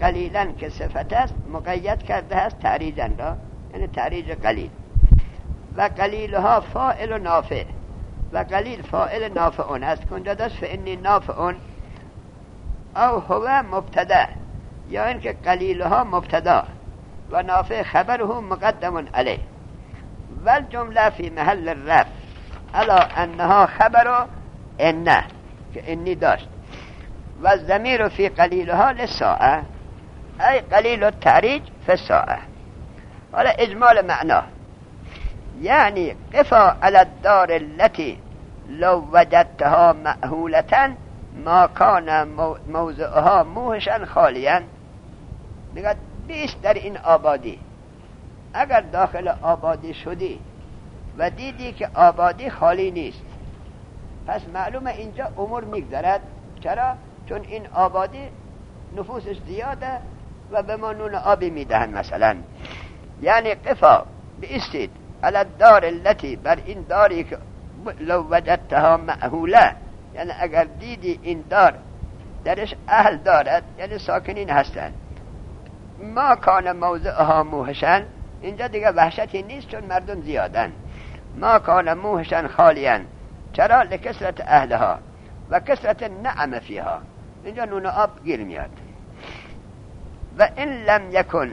قلیلا که صفت است مقید کرده است تعریجا را، یعنی تعریج قلیل. و قلیلها فاعل و نافع، و قلیل فاعل نافعون است که اونجا داشت فإنی نافعون او هو مبتدا، یا اینکه قلیلها مبتدا و نافع خبره مقدم علیه. والجمله فی محل الرفع الا انها خبر انه که انی داشت. و الضمیر فی قلیلها للساعه ای قلیل التعریج فی الساعه. حالا اجمال معنا یعنی قفا علی الدار التي لو وجدتها مأهولة ما کان موضعها موهشا خالیا. میگه بیست در این آبادی، اگر داخل آبادی شدی و دیدی که آبادی خالی نیست، پس معلومه اینجا امور میگذرد. چرا؟ چون این آبادی نفوسش زیاده و به ما نون آبی میدهن مثلا. یعنی قفا بیستید علی الدار التي بر این داری که لو وجدتها مأهوله، یعنی اگر دیدی این دار درش اهل دارد، یعنی ساکنین هستند. ما کان موضعها موهشن، اینجا دیگه وحشتی نیست چون مردم زیادن. ما کان موهشن خالیا، چرا؟ لکثرت اهلها و کثرت نعم فیها، اینجا نون آب گیر میاد. و این لم یکن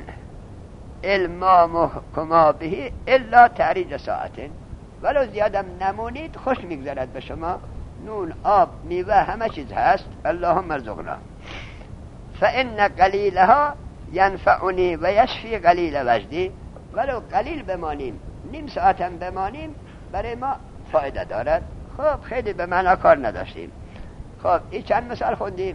المامکما به الا تعریج ساعتین، ولو زیادم نمونید خوش میگذرد به شما، نون آب میوه همه چیز هست. اللهم ارزقنا. فان قلیلها ینفعنی و یشفی قلیل وجدی، ولو قلیل بمانیم، نیم ساعتم بمانیم، برای ما فایده دارد. خب خیلی به معنا کار نداشتیم. خب این چند مثال خوندیم؟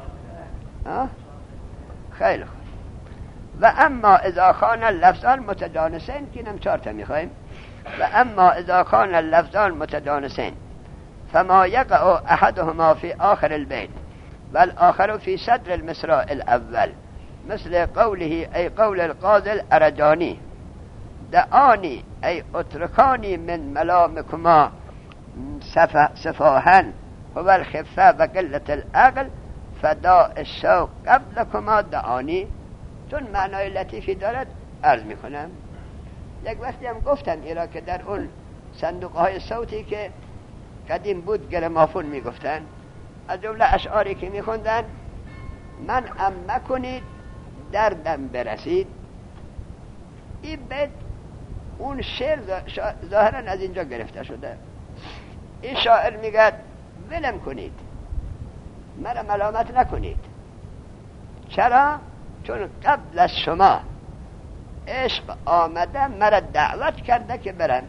خیلی خوب. و اما اذا کان اللفظان متجانسین، که اینم 4 تا میخوایم. و اما اذا کان اللفظان متجانسین فما یقع احدهما فی آخر البیت والآخر فی صدر المصرع الاول، مثل قوله ای قول القاضي الارجانی دعانی ای اترکانی من ملامکما سفاهن هو الخفه و قلت العقل فداء الشوق قبلکما دعانی. چون معنای لطیفی دارد عرض میکنم. یک وقتی هم گفتم ایرا که در اون صندوق های صوتی که قدیم بود گرامافون میگفتن، از جمله اشعاری که میخوندن من ام کنید دردم برسید. این بیت اون شعر ظاهرا از اینجا گرفته شده. این شاعر میگه ولم کنید، مرا ملامت نکنید. چرا؟ چون قبل از شما عشق آمده مرا دعوت کرده که برم.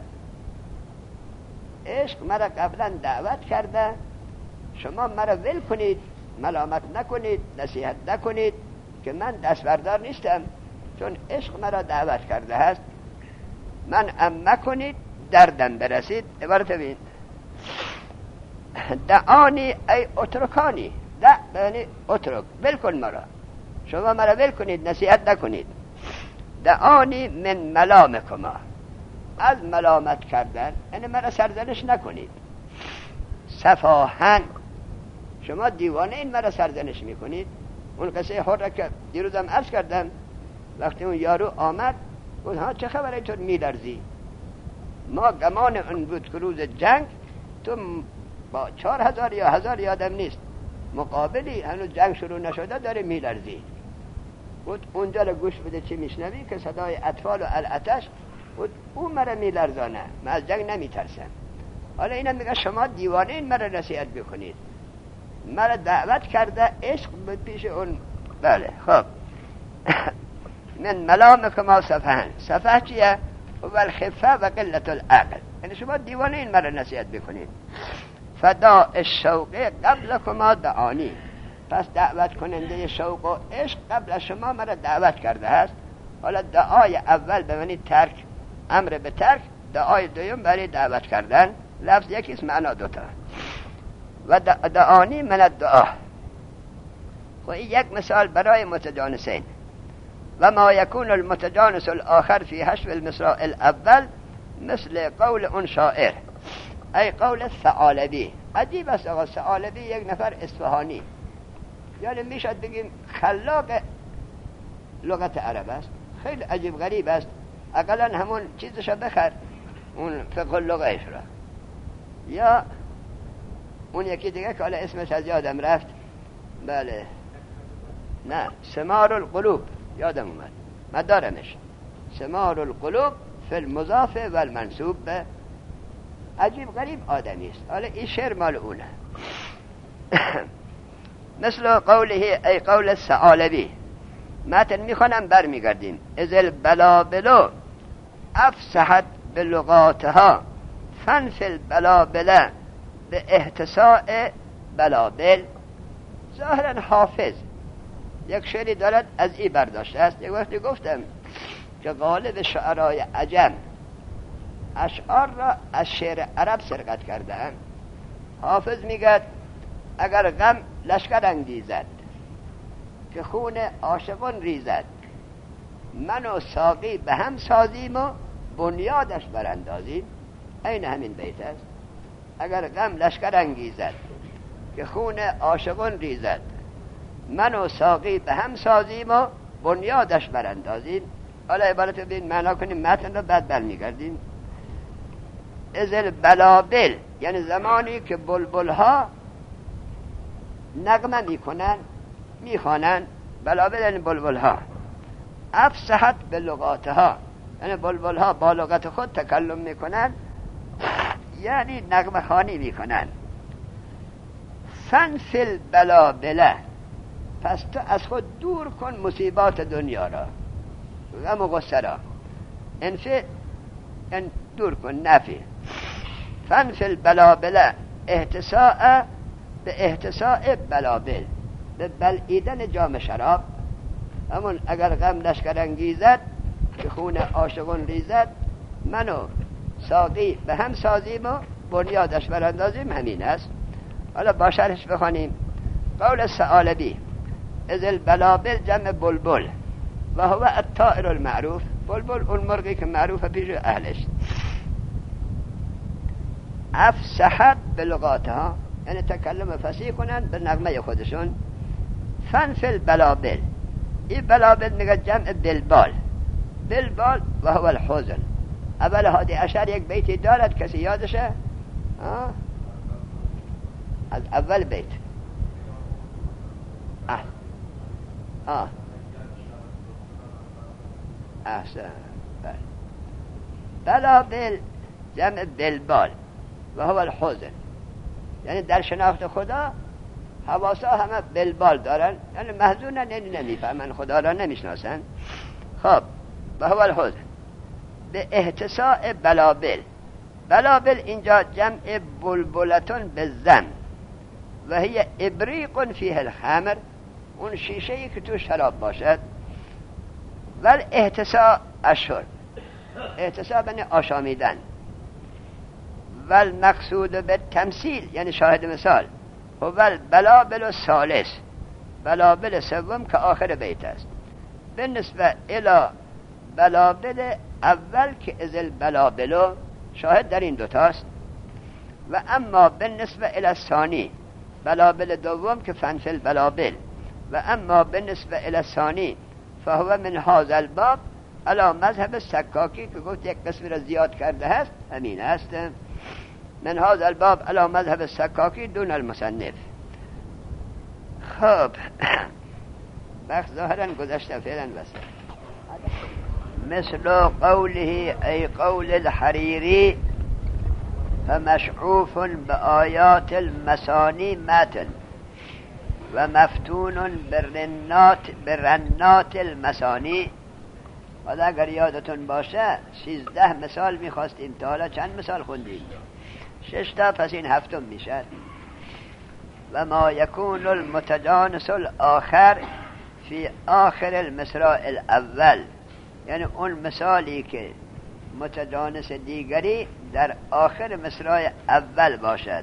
عشق مرا قبلا دعوت کرده، شما مرا ول کنید، ملامت نکنید، نصیحت نکنید که من دستبردار نیستم، چون عشق مرا دعوت کرده هست. من ام کنید دردم برسید. عبارت بین دعانی ای اترکانی، دع یعنی اترک، ول کن مرا، شما مرا ول کنید، نصیحت نکنید. دعانی من ملامکما، از ملامت کردن یعنی مرا سرزنش نکنید. سفاهن، شما دیوانه این مرا سرزنش میکنید. اون قصه حره که دیروزم عرض کردم، وقتی اون یارو آمد گفت ها چه خبره تو میلرزی؟ ما گمان اون بود که روز جنگ تو با 4000 یا 1000 یادم نیست مقابلی، هنوز جنگ شروع نشده داره میلرزی. بود اونجا رو گوش بده چی میشنوی که صدای اطفال و العتش. بود اون مرا میلرزانه، من از جنگ نمیترسم. حالا اینا میگه شما دیوانه این مرا نصیحت بکنید، مرا دعوت کرده عشق به پیش اون. بله خب من ملامکما سفهن، سفه چیه؟ و الخفه و قلت العقل، یعنی شما دیوانه این مرا نصیحت بکنید. فداء الشوق قبلکما دعانی، پس دعوت کننده شوق و عشق قبل شما مرا دعوت کرده است. حالا دعای اول به معنی ترک، امر به ترک، دعای دوم برای دعوت کردن. لفظ یکیست معنا دوتا. و دعانی من الدعا. خب این یک مثال برای متجانسین. و ما یکون المتجانس الاخر فی حشو المصرع الاول مثل قول اون شاعر ای قول الثعالبی. عجیب است آقا، ثعالبی یک نفر اصفهانی، یعنی میشد بگیم خلاق لغت عرب است. خیلی عجیب غریب است. اقلا همون چیزشو بخر، اون فقه اللغهش را. یا اون یکی دیگه که حالا اسمش از یادم رفت، بله نه، ثمار القلوب یادم اومد، مدارمش ثمار القلوب فی المضاف و المنصوب به. عجیب غریب آدمی است. حالا این شعر مال اونه. مثل قوله ای قول الثعالبی، متن میخوانم برمیگردیم. از البلابلو افسحت بلغاتها فنف البلابله به احتساء بلابل. ظاهرا حافظ یک شعری دارد از این برداشته است. یک وقتی گفتم که غالب شعرای عجم اشعار را از شعر عرب سرقت کردن. حافظ میگه اگر غم لشکر انگیزد که خون عاشقان ریزد، من و ساقی به هم سازیم و بنیادش براندازیم. این همین بیت است. اگر غم لشکر انگیزد که خون عاشقان ریزد، من و ساقی به هم سازیم و بنیادش براندازیم. حالا عبارت بین معنا کنیم متن رو، بعد برمیگردیم. از البلابل یعنی زمانی که بلبل ها نغمه میکنن، میخوانن. بلابل یعنی بلبل ها. افسحت به لغاتها یعنی بلبل ها با لغت خود تکلم میکنن، یعنی نغمه خوانی میکنن. فنف البلابله، پس تو از خود دور کن مصیبات دنیا را، غم و غصه را. انفی ان دور کن، نفی. فنف البلابله احتساء به احتساء بلابل، به بلعیدن جام شراب. همون اگر غم لشکر انگیزد که خون عاشقان ریزد، من و ساقی به هم سازیم و بنیادش براندازیم. همین است. حالا با شرحش بخوانیم. قول الثعالبی از البلابل جمع بلبل و هو الطائر المعروف. بلبل اون مرغی که معروف پیش اهلش. افسحت بلغاتها یعنی تکلم فصیح کنن به نغمه خودشون. فنف البلابل، این بلابل میگه جمع بلبال. بلبال و هو الحزن. اول هادی اشعر یک بیتی دارد، کسی یادشه؟ از اول بیت احسن. بلابل جمع بلبال و هو الحزن، یعنی در شناخت خدا حواسا همه بلبال دارن، یعنی محزونن، یعنی نمیفهمن، خدا را نمیشناسن. خب و هو الحزن به احتساء بلابل. بلابل اینجا جمع بلبلتون به زم و هی ابریق فیه الخمر، اون شیشه‌ای که تو شراب باشد. ول احتساء اشهر، احتساء بنی آشامیدن. ول مقصود به تمثیل یعنی شاهد مثال. و ول بلابل الثالث، بلابل سوم که آخر بیت است. بالنسبه الی بلابل اول که از البلابلو شاهد در این دوتاست. و اما بالنسبه الی الثانی بلابل دوم که فنف البلابل. و اما بالنسبه الی الثانی فهو من هذا الباب علی مذهب سکاکی که گفت یک قسمی را زیاد کرده است، همین است. من هذا الباب علی مذهب سکاکی دون المصنف. خب وقت ظاهرا گذشته فعلا بس. مثل قوله ای قول الحریری فمشعوف بآیات المسانی متن و مفتون برنات المسانی. حالا اگر یادتون باشه 13 مثال میخواستیم، تا حالا چند مثال خوندیم؟ 6 تا، پس این هفتم میشه. و ما یکون المتجانس الاخر فی آخر المصرع الاول، یعنی اون مثالی که متجانس دیگری در آخر مصرع اول باشد.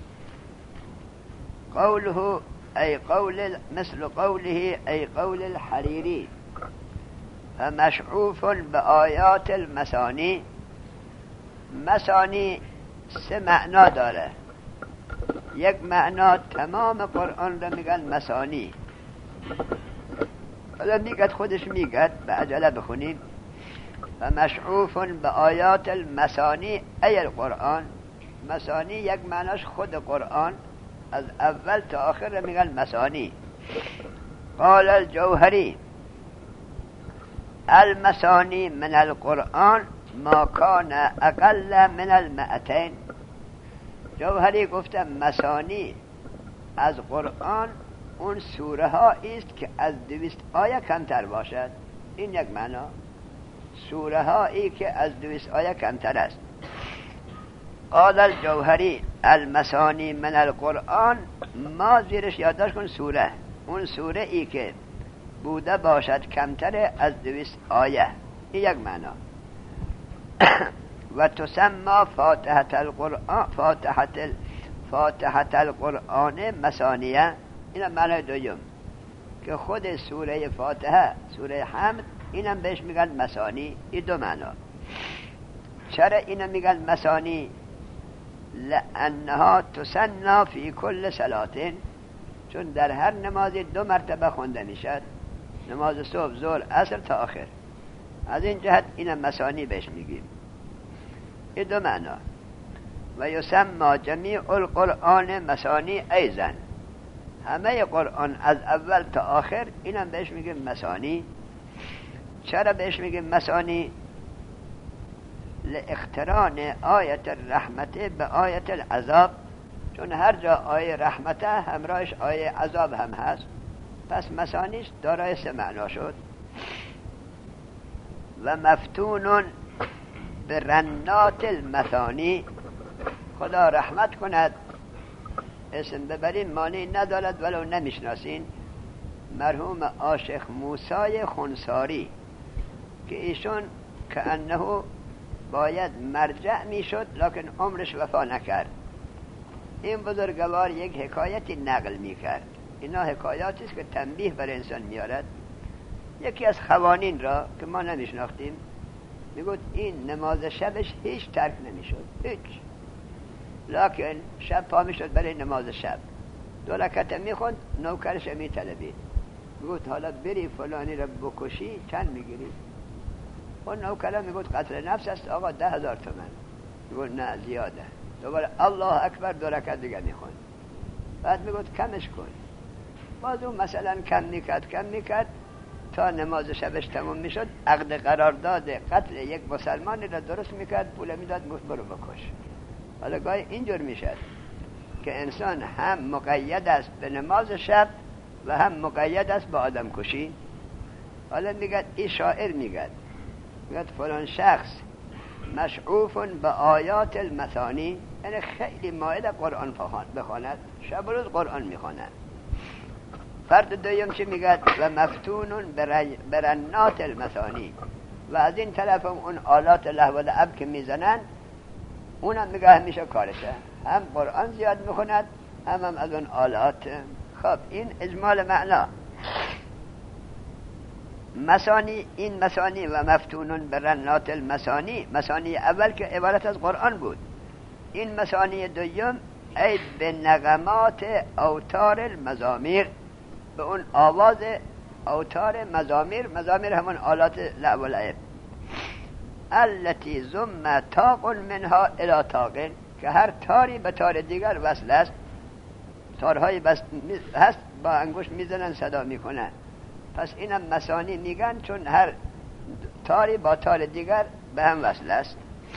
قوله ای قول مثل قوله ای قول الحریری فمشعوف بآیات المسانی. مسانی 3 معنا داره. یک معنا تمام قرآن را میگن مسانی، حالا میگد خودش میگد به عجله بخونیم و مشعوف به آیات المثانی ای القرآن. مثانی یک معناش خود قرآن، از اول تا آخر میگن مثانی. قال الجوهری المثانی من القرآن ما کان اقل من المئتین. جوهری گفته مثانی از قرآن اون سوره ها است که از 200 آیه کمتر باشد. این یک معنا، سوره هایی که از 200 آیه کمتر است. قال الجوهری المثانی من القرآن، ما زیرش یادداشت کن سوره، اون سوره ای که بوده باشد کمتر از 200 آیه. این یک معنا. و تسمى فاتحة القرآن مثانیه. این معنی دوم که خود سوره فاتحه، سوره حمد، اینم بهش میگن مثانی. این دو معنا. چرا اینم میگن مثانی؟ لانها تسنا فی کل صلات، چون در هر نمازی 2 مرتبه خونده میشد، نماز صبح، ظهر، عصر تا آخر. از این جهت اینم مثانی بهش میگیم. این دو معنا. و یسمى جمیع القرآن مثانی ایضا، همه قرآن از اول تا آخر اینم بهش میگیم مثانی. چرا بهش میگیم مثانی؟ لاقتران آیت الرحمت به آیت العذاب، چون هر جا آیه رحمت همراهش آیه عذاب هم هست، پس مثانیش دارای 3 معنا شد. و مفتون به رنات المثانی، خدا رحمت کند، اسم ببرین مانعی ندارد ولو نمیشناسین، مرحوم عاشق موسی خنساری که ایشون که انه باید مرجع میشد لکن عمرش وفا نکرد. این بزرگوار یک حکایتی نقل میکرد. اینا حکایاتی است که تنبیه بر انسان میارد. یکی از خوانین را که ما نمیشناختیم میگوید این نماز شبش هیچ ترک نمیشد، هیچ، لکن شب پا میشد برای نماز شب 2 رکعت میخوند، نوکرش میطلبید، میگوید حالا بری فلانی را بکشی چند میگیری؟ اون نوکر میگوید قتل نفس است آقا 10,000 تومان. میگوید نه زیاده. دوباره الله اکبر 2 رکعت دیگه میخوند. بعد میگوید کمش کن. باز اون مثلا کم میکرد تا نماز شبش تموم میشد، عقد قرارداد قتل یک مسلمانی را درست میکرد، پول میداد، گفت برو بکش. حالا گاهی اینجور میشد که انسان هم مقید است به نماز شب و هم مقید است به آدم کشی. حالا میگد این شاعر میگد فلان شخص مشعوف به آیات المثانی، یعنی خیلی مایل قرآن بخواند، شب و روز قرآن میخواند. فرد دویم چی میگد؟ و مفتون برنات المثانی، و از این طرف هم اون آلات لهو و لعب که میزنن اونم میگه همیشه کارشه، هم قرآن زیاد میخوند هم از اون آلات. خب این اجمال معنا. مثانی، این مثانی و مفتونون برنات المثانی، مثانی اول که عبارت از قرآن بود، این مثانی دوم ای به نغمات اوتار المزامیر، به اون آواز اوتار مزامیر، مزامیر همون آلات لعب و لعب، التي ضم طاق منها الى طاق، که هر تاری به تار دیگر وصل است. تارهای هست با انگشت میزنن صدا میکنن، پس اینم مثانی میگن چون هر تاری با تار دیگر به هم وصل است.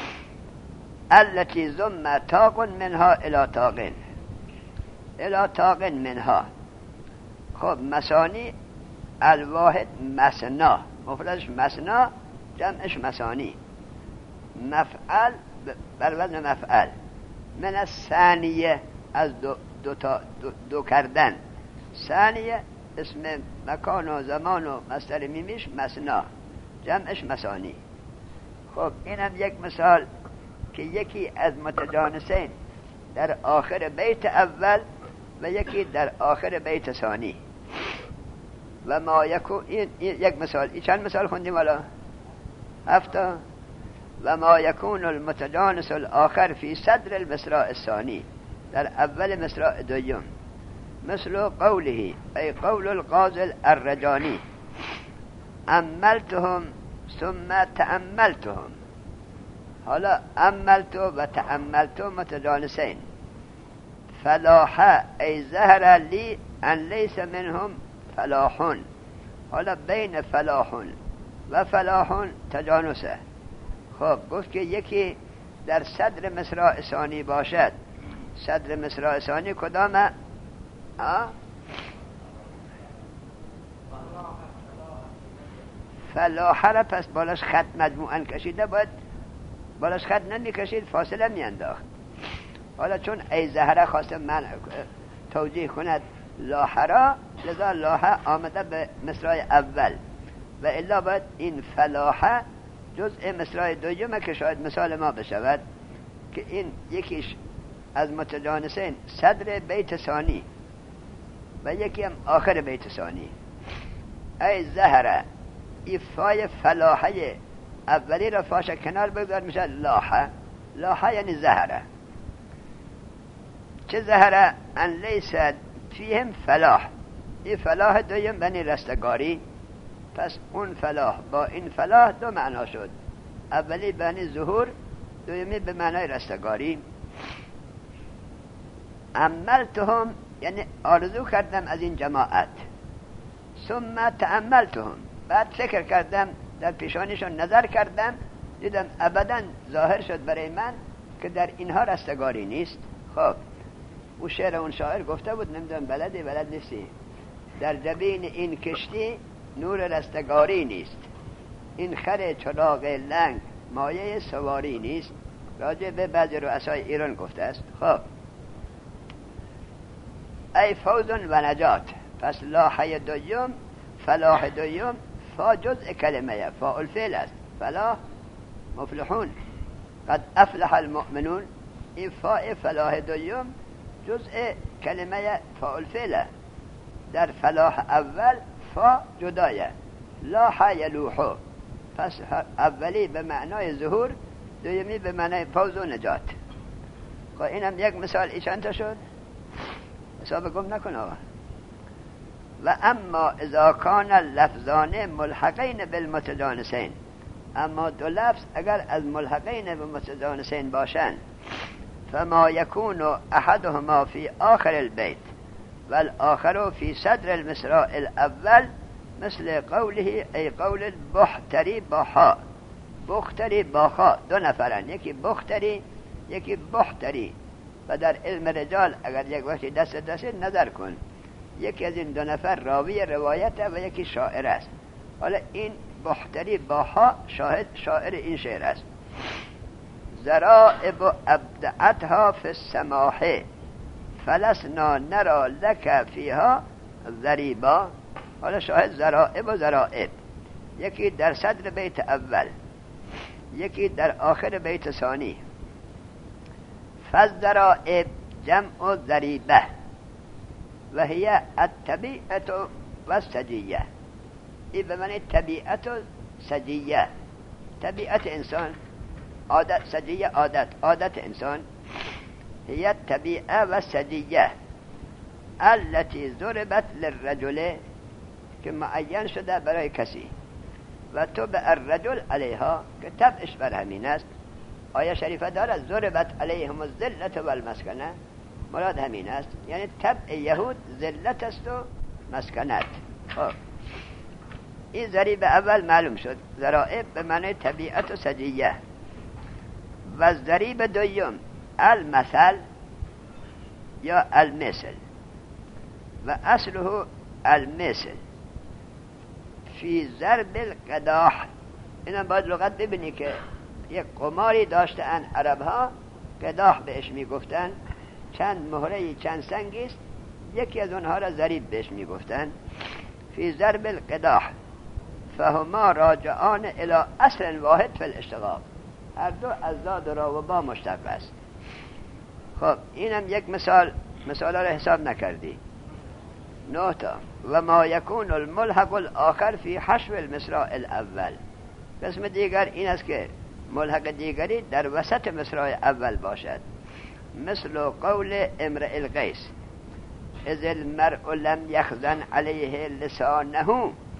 التي ضم طاق منها الى طاق، الى طاق منها. خب مثانی الواحد مسنا، مفردش مسنا، جمعش مثانی. مفعل بر وزن مفعل، من از ثانیه، از دو کردن. ثانیه اسم مکان و زمان و مصدر میمیش مسنا، جمعش مثانی. خب اینم یک مثال که یکی از متجانسین در آخر بیت اول و یکی در آخر بیت ثانی. و ما یکون، این یک مثال. این چند مثال خوندیم حالا؟ 7. و ما یکون المتجانس الاخر فی صدر المصراع الثانی، در اول مصراع دوم، مثل قوله ای قول القاضی الرجانی، املتهم ثم تأملتهم. حالا املت و تأملت متجانسین. فلاح ای ظهر لی ان لیس منهم فلاحون. حالا بین فلاحون و فلاحون تجانسه. خب گفت که یکی در صدر مصرع ثانی باشد. صدر مصرع ثانی کدامه؟ فلاح را پس بالاش خط مجموعاً کشیده، باید بالاش خط نمی کشید، فاصله می انداخت. حالا چون ای زهره خواست من توجیه کند لاح را، لذا لاح آمده به مصرع اول و الا باید این فلاح جزء مصرع دویمه که شاید مثال ما بشود که این یکیش از متجانسین صدر بیت ثانی و یکی هم آخر بیت ثانی. ای زهره، این فای فلاحه اولی را فاش کنار بگذار میشه لاحه. لاحه یعنی زهره. چه زهره؟ ان لیست فیهم فلاح. این فلاح دویم بنی رستگاری. پس اون فلاح با این فلاح دو معنا شد. اولی بنی ظهور، دومی به معنای رستگاری. املتهم یعنی آرزو کردم از این جماعت. ثم تأملتهم، بعد فکر کردم، در پیشانیشون نظر کردم، دیدم ابدا ظاهر شد برای من که در اینها رستگاری نیست. خب او شعر اون شاعر گفته بود، نمیدونم بلد نیستی، در جبین این کشتی نور رستگاری نیست، این خر چراغ لنگ مایه سواری نیست. راجع به بعضی رؤسای ایران گفته است. خب ای فوز و نجات. پس لاحه دویم، فلاح دویم، فا جزء کلمه فاعل فعل است. فلاح مفلحون، قد افلح المؤمنون. این فاء فلاح دویم جزء کلمه فاعل فعل. در فلاح اول فا جدایه، لاح یلوحو. پس اولی به معنای ظهور، دومی به معنای فوز و نجات. خب اینم یک مثال. ای چند تا شد؟ حساب گم نکن آقا. و اما اذا کان اللفظان ملحقین بالمتجانسین، اما دو لفظ اگر از ملحقین بالمتجانسین باشند، فما یکون احدهما فی آخر البیت والآخر فی صدر المصرع الاول، مثل قوله ای قول بختری باها. بختری باها دو نفرن، یکی بختری یکی بختری. و در علم رجال اگر یک وقتی دست نظر کن، یکی از این دو نفر راوی روایت و یکی شاعر است. حالا این بختری باها شاعر این شعر است. ذرائب ابدعتها فی السماحه فلسنا نرا لک فیها ذریبا. حالا شاهد ذرائب و ذرائب، یکی در صدر بیت اول، یکی در آخر بیت ثانی. فالذرائب جمع ذریبه و هی الطبیعت و السجیه. این به معنی طبیعت و سجیه. طبیعت انسان، عادت، سجیه عادت انسان. هی الطبیعه و السجیه التي ضربت للرجل، که معین شده برای کسی، و تبع الرجل علیها، که تبعش بر همین است. آیه شریفه دارد ضربت علیهم الذلة والمسکنه، مراد همین است، یعنی تبع یهود ذلت است و مسکنت. خب این ضریب اول معلوم شد، ذرائب به معنی طبیعت و سجیه. و ضریب دویم المثل یا المثل، و اصله المثل فی ضرب القداح. اینا باید لغت ببینی که یک قماری داشتن عرب ها، قداح بهش میگفتن، چند مهره چند سنگی است، یکی از اونها را ضریب بهش میگفتن. فی ضرب القداح فهما راجعان الى اصل واحد فی الاشتقاق، هر دو از زاد و را و با مشتق است. خب اینم یک مثال را حساب نکردی. 9 تا. و ما یکون الملحق الاخر فی حشو المصرع الاول. قسم دیگر این است که ملحق دیگری در وسط مصرع اول باشد، مثل قول امرئ القیس اذ المرء لم یخزن علیه لسانه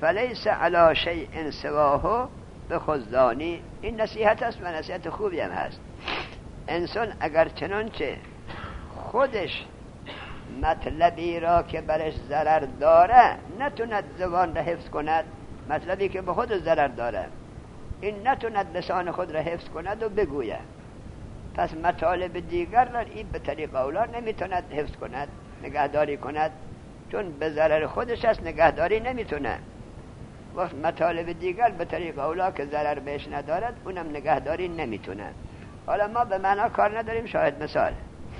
فلیس علی شیء سواه بخزدانی. این نصیحت است و نصیحت خوبی هم هست. انسان اگر چنانچه خودش مطلبی را که برش ضرر داره نتوند زبان را حفظ کند، مطلبی که به خود ضرر داره این نتوند لسان خود را حفظ کند و بگوید، پس مطالب دیگر را این به طریق اولا نمیتوند حفظ کند، نگهداری کند، چون به ضرر خودش است نگهداری نمیتونه. وقت مطالب دیگر به طریق اولا که ضرر بهش ندارد اونم نگهداری نمیتونه. حالا ما به معنا کار نداریم، شاهد مثال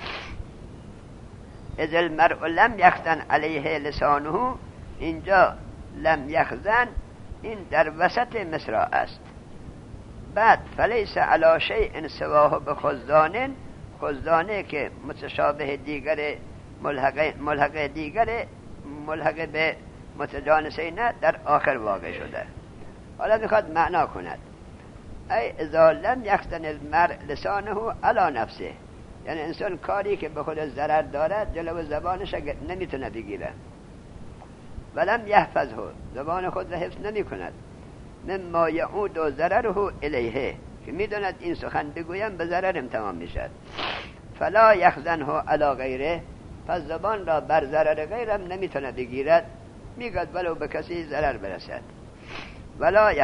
اذ المرء لم یخزن علیه لسانه، اینجا لم یخزن این در وسط مصرع است. بعد فلیس علی شیء سواه بخزدان، خزدانه که متشابه دیگر ملحق دیگر ملحق به متجانسین در آخر واقع شده. حالا میخواد معنا کند ای اذا لم یخزن المرء لسانه علی نفسه، یعنی انسان کاری که به خود ضرر دارد جلو زبانش نمیتونه بگیره، ولم یحفظه، زبان خود را حفظ نمی کند، مما یعود و ضرره الیه، که میدوند این سخن بگویم به ضررم تمام میشد، فلا یخزنه علی غیره، پس زبان را بر ضرر غیرم نمیتونه بگیرد، میگد ولو به کسی ضرر برسد. ولا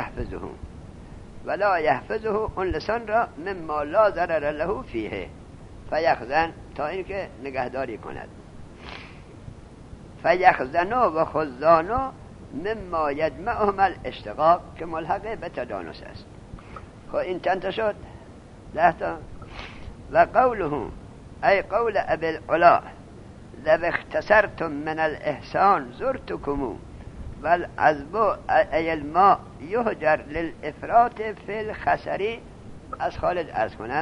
یحفظه اون لسان را مما لا ضرر له فیه، فیخزن تا اینکه نگهداری کند. فیخزنو و خزانو مما یجمعهم الاشتقاق، که ملحق به تجانس است. خب این چند تا شد؟ 10 تا. و قوله ای قول ابی العلا لو اختصرتم من الاحسان زرتكم والعذب ای الماء یهجر للافراط فی الخسری. از خالد عرض کنم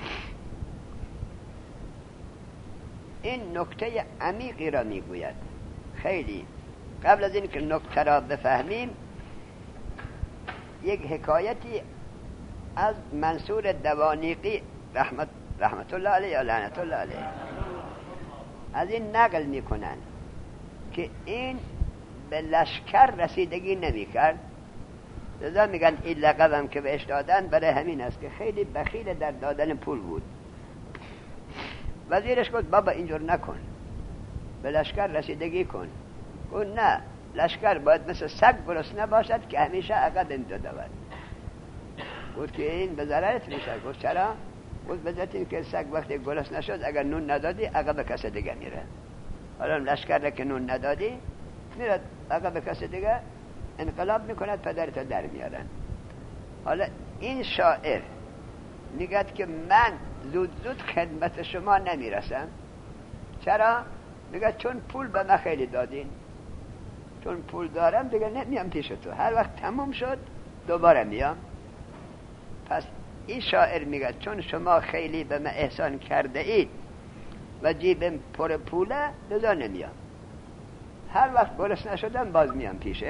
این نکته عمیقی را میگوید. خیلی قبل از این که نکته را بفهمیم یک حکایتی از منصور دوانیقی رحمت الله علیه یا لعنت الله علیه از این نقل میکنن که این به لشکر رسیدگی نمیکرد، لذا میگن این لقبم که بهش دادن برای همین است که خیلی بخیل در دادن پول بود. وزیرش گفت بابا اینجور نکن، به لشکر رسیدگی کن. گفت نه، لشکر باید مثل سگ گرسنه باشد که همیشه عقب امداد دود. گفت که این به ضررت میشه. گفت چرا؟ گفت بذات این که سگ وقتی گرسنه شد اگر نون ندادی عقب کس دیگه میره. حالا لشکر را که نون ندادی میره عقب کس دیگه، انقلاب میکند، پدرت در میارن. حالا این شاعر میگد که من زود خدمت شما نمیرسم. چرا؟ میگه چون پول به من خیلی دادین، چون پول دارم دیگه نمیام پیش تو، هر وقت تموم شد دوباره میام. پس این شاعر میگه چون شما خیلی به من احسان کرده اید و جیبم پر پوله، لذا نمیام، هر وقت گرسنه نشدم باز میام پیشت.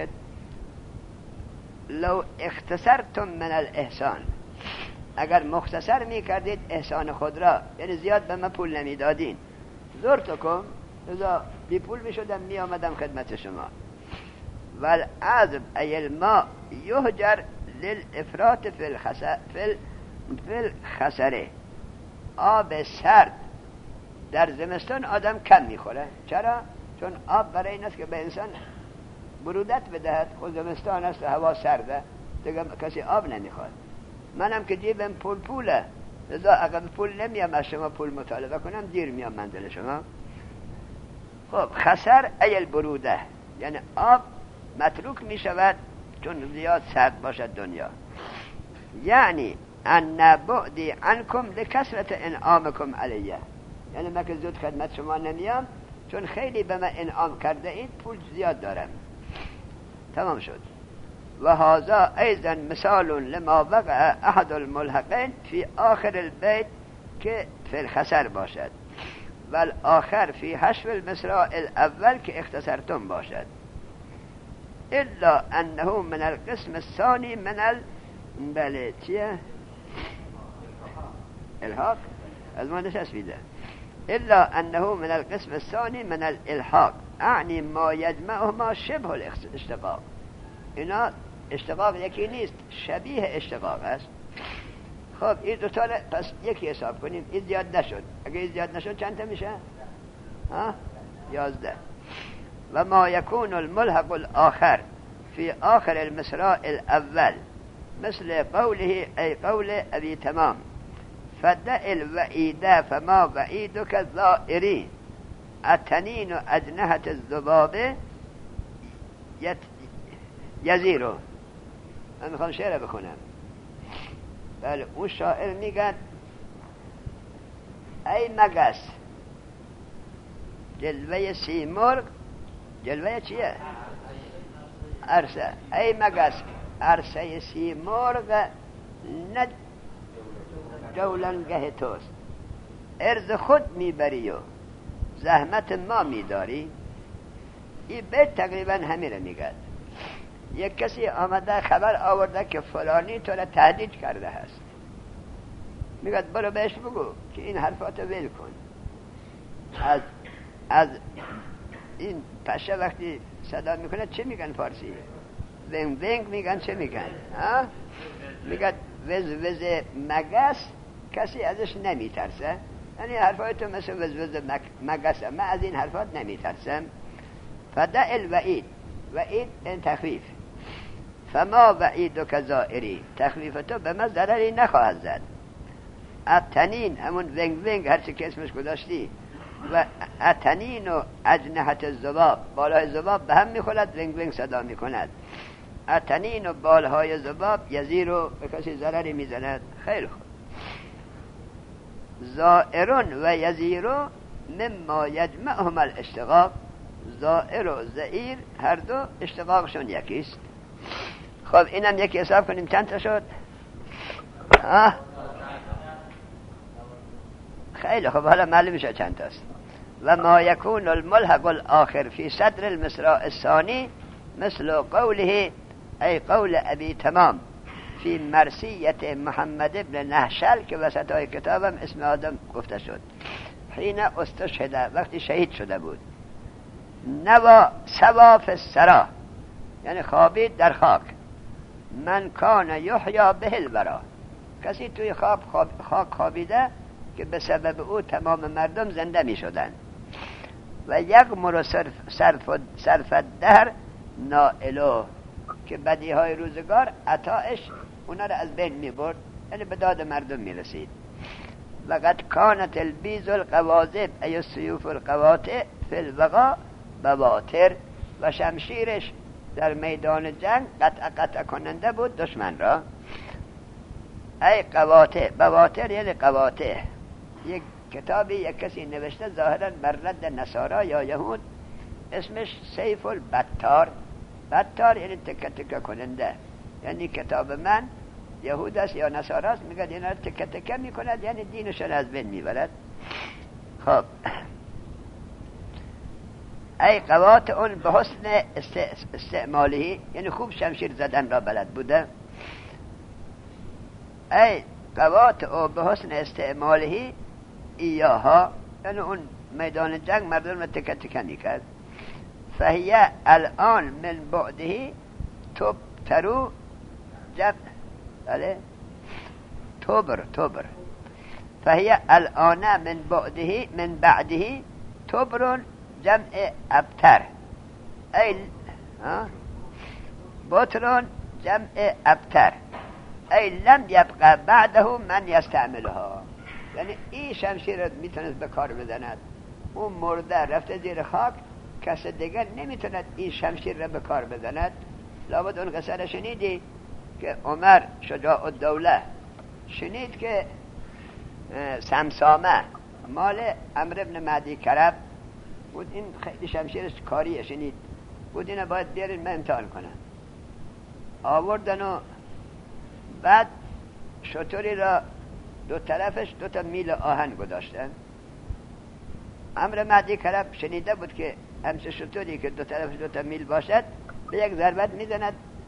لو اختصرتم من الاحسان، اگر مختصر میکردید احسان خود را، یعنی زیاد به من پول نمیدادین، زرتکم، لذا بی پول میشدم میامدم خدمت شما. والعذب ای الماء یهجر للافراط فی الخسره، آب سرد در زمستان آدم کم میخوره. چرا؟ چون آب برای این است که به انسان برودت بدهد. خود زمستان است و هوا سرده، دیگه کسی آب نمیخواد. منم که جیبم پوله، لذا اگر پول نمیام از شما پول مطالبه کنم، دیر میام منزل شما. خب خسر ای البروده، یعنی آب متروک میشود چون زیاد سرد باشد دنیا. یعنی ان بعدی عنکم لکثرت انعامکم علیه، یعنی من که زود خدمت شما نمیام چون خیلی به من انعام کرده اید، پول زیاد دارم. تمام شد. و هذا ایضا مثال لما وقع احد الملحقین فی آخر البیت که فی الخسر باشد، والآخر فی حشو المصرع الاول که اختصرتم باشد، الا انه من القسم الثانی من بله چیه؟ الحاق از ما نشسبیده. الا انه من القسم الثانی من الالحاق، اعنی ما یجمعهما شبه الاشتقاق، اینا اشتقاق یکی نیست، شبیه اشتقاق است. خب این دو تا پس یکی حساب کنیم. این زیاد نشد. اگه این زیاد نشد چند تا میشه؟ 11. و ما یکون الملحق الاخر فی آخر المصراع الاول مثل قوله ای قول ابی تمام فدع الوعیده فما وعیدک الظائری التنین و اجنحة الذباب یزیرو. من میخوام شعر بخونم. بله اون شاعر میگن ای مگس جلوه سیمرغ، جلوه چیه؟ عرصه. ای مگس عرصه سیمرغ نه جولانگه توست، ارز خود میبری و زحمت ما میداری. این بیت تقریبا همین رو میگه. یک کسی آمده خبر آورده که فلانی تو را تهدید کرده هست، میگه برو بهش بگو که این حرفاتو ول کن. از این پشه وقتی صدا میکنه چه میگن فارسی؟ ونگ ونگ میگن. چه میگن؟ میگه وز وز مگس کسی ازش نمیترسه. یعنی حرفای تو مثل وز وز مگسه، من از این حرفات نمیترسم. فدع الوعید، وعید این تخفیف. فما وعیدک زائری، تخفیف تو به من ضرری نخواهد زد. التنین همون ونگ ونگ هرچی که اسمش گذاشتی، و التنین و اجنحة الذباب، بالهای ذباب به هم میخورد، ونگ ونگ صدا میکند. التنین و بالهای ذباب یزیرو، به کسی ضرری میزند. خیلی خوب. زائرون و یزیرو مما یجمعهم الاشتقاق، زائر و زئیر هر دو اشتقاقشون یکیست. خب اینم یکی حساب کنیم چند تا شد؟ خیلی خب حالا معلوم شد چند تاست. و ما یکون الملحق الاخر فی صدر المصراع الثانی مثل قوله ای قول ابی تمام فی مرثیت محمد ابن نهشل که وسط های کتابم اسم آدم گفته شد. حین استشهد، وقتی شهید شده بود. نوا سوا فی السرا، یعنی خوابید در خاک. من کان یحیا به الورا، کسی توی خاک خوابیده که به سبب او تمام مردم زنده می شدن. و یغمر صرف الدهر نائلو، که بدی های روزگار عطایش اونا را از بین می برد، یعنی به داد مردم می رسید. و قد کانت البیز القواذب ای السیوف القواطع فی الوغا بواتر، و شمشیرش در میدان جنگ قطع کننده بود دشمن را. ای قواطع، بواتر یعنی قواطع. یک کتابی یک کسی نوشته ظاهرا بر رد نصارا یا یهود، اسمش سیف البتار. بتار یعنی تکه تکه کننده، یعنی کتاب من یهود است یا نصارا است، میگه اینا رو تکه تکه میکند، یعنی دینشون از بین میبرد. خب ای قواطع اون به حسن استعمالی، یعنی خوب شمشیر زدن را بلد بوده. ای قواطع به حسن استعمالی ایاها، یعنی اون میدان جنگ مردم رو تکه تکه میکرد. فهیه الان من بعده تبترو جب بله توبر فهیه الان من بعده توبرون جمع ابتر. ای بطرون جمع ابتر. ای لم یبقى بعده من یستعملها، یعنی این شمشیر میتونست به کار بزند. اون مرده رفته زیر خاک، کس دیگر نمیتوند این شمشیر را به کار بزند. لابد اون قصه را شنیدی که عمر شجاع الدوله شنید که سمسامه مال عمرو ابن معدی کرب بود، این خیلی شمشیرش کاریه، شنید بود اینو باید بیارین من امتحان کنم. آوردن و بعد شطوری را دو طرفش 2 میل آهن گذاشتن. عمرو معدی کرب شنیده بود که همچه شطوری که 2 طرفش 2 میل باشد به یک ضربت میزند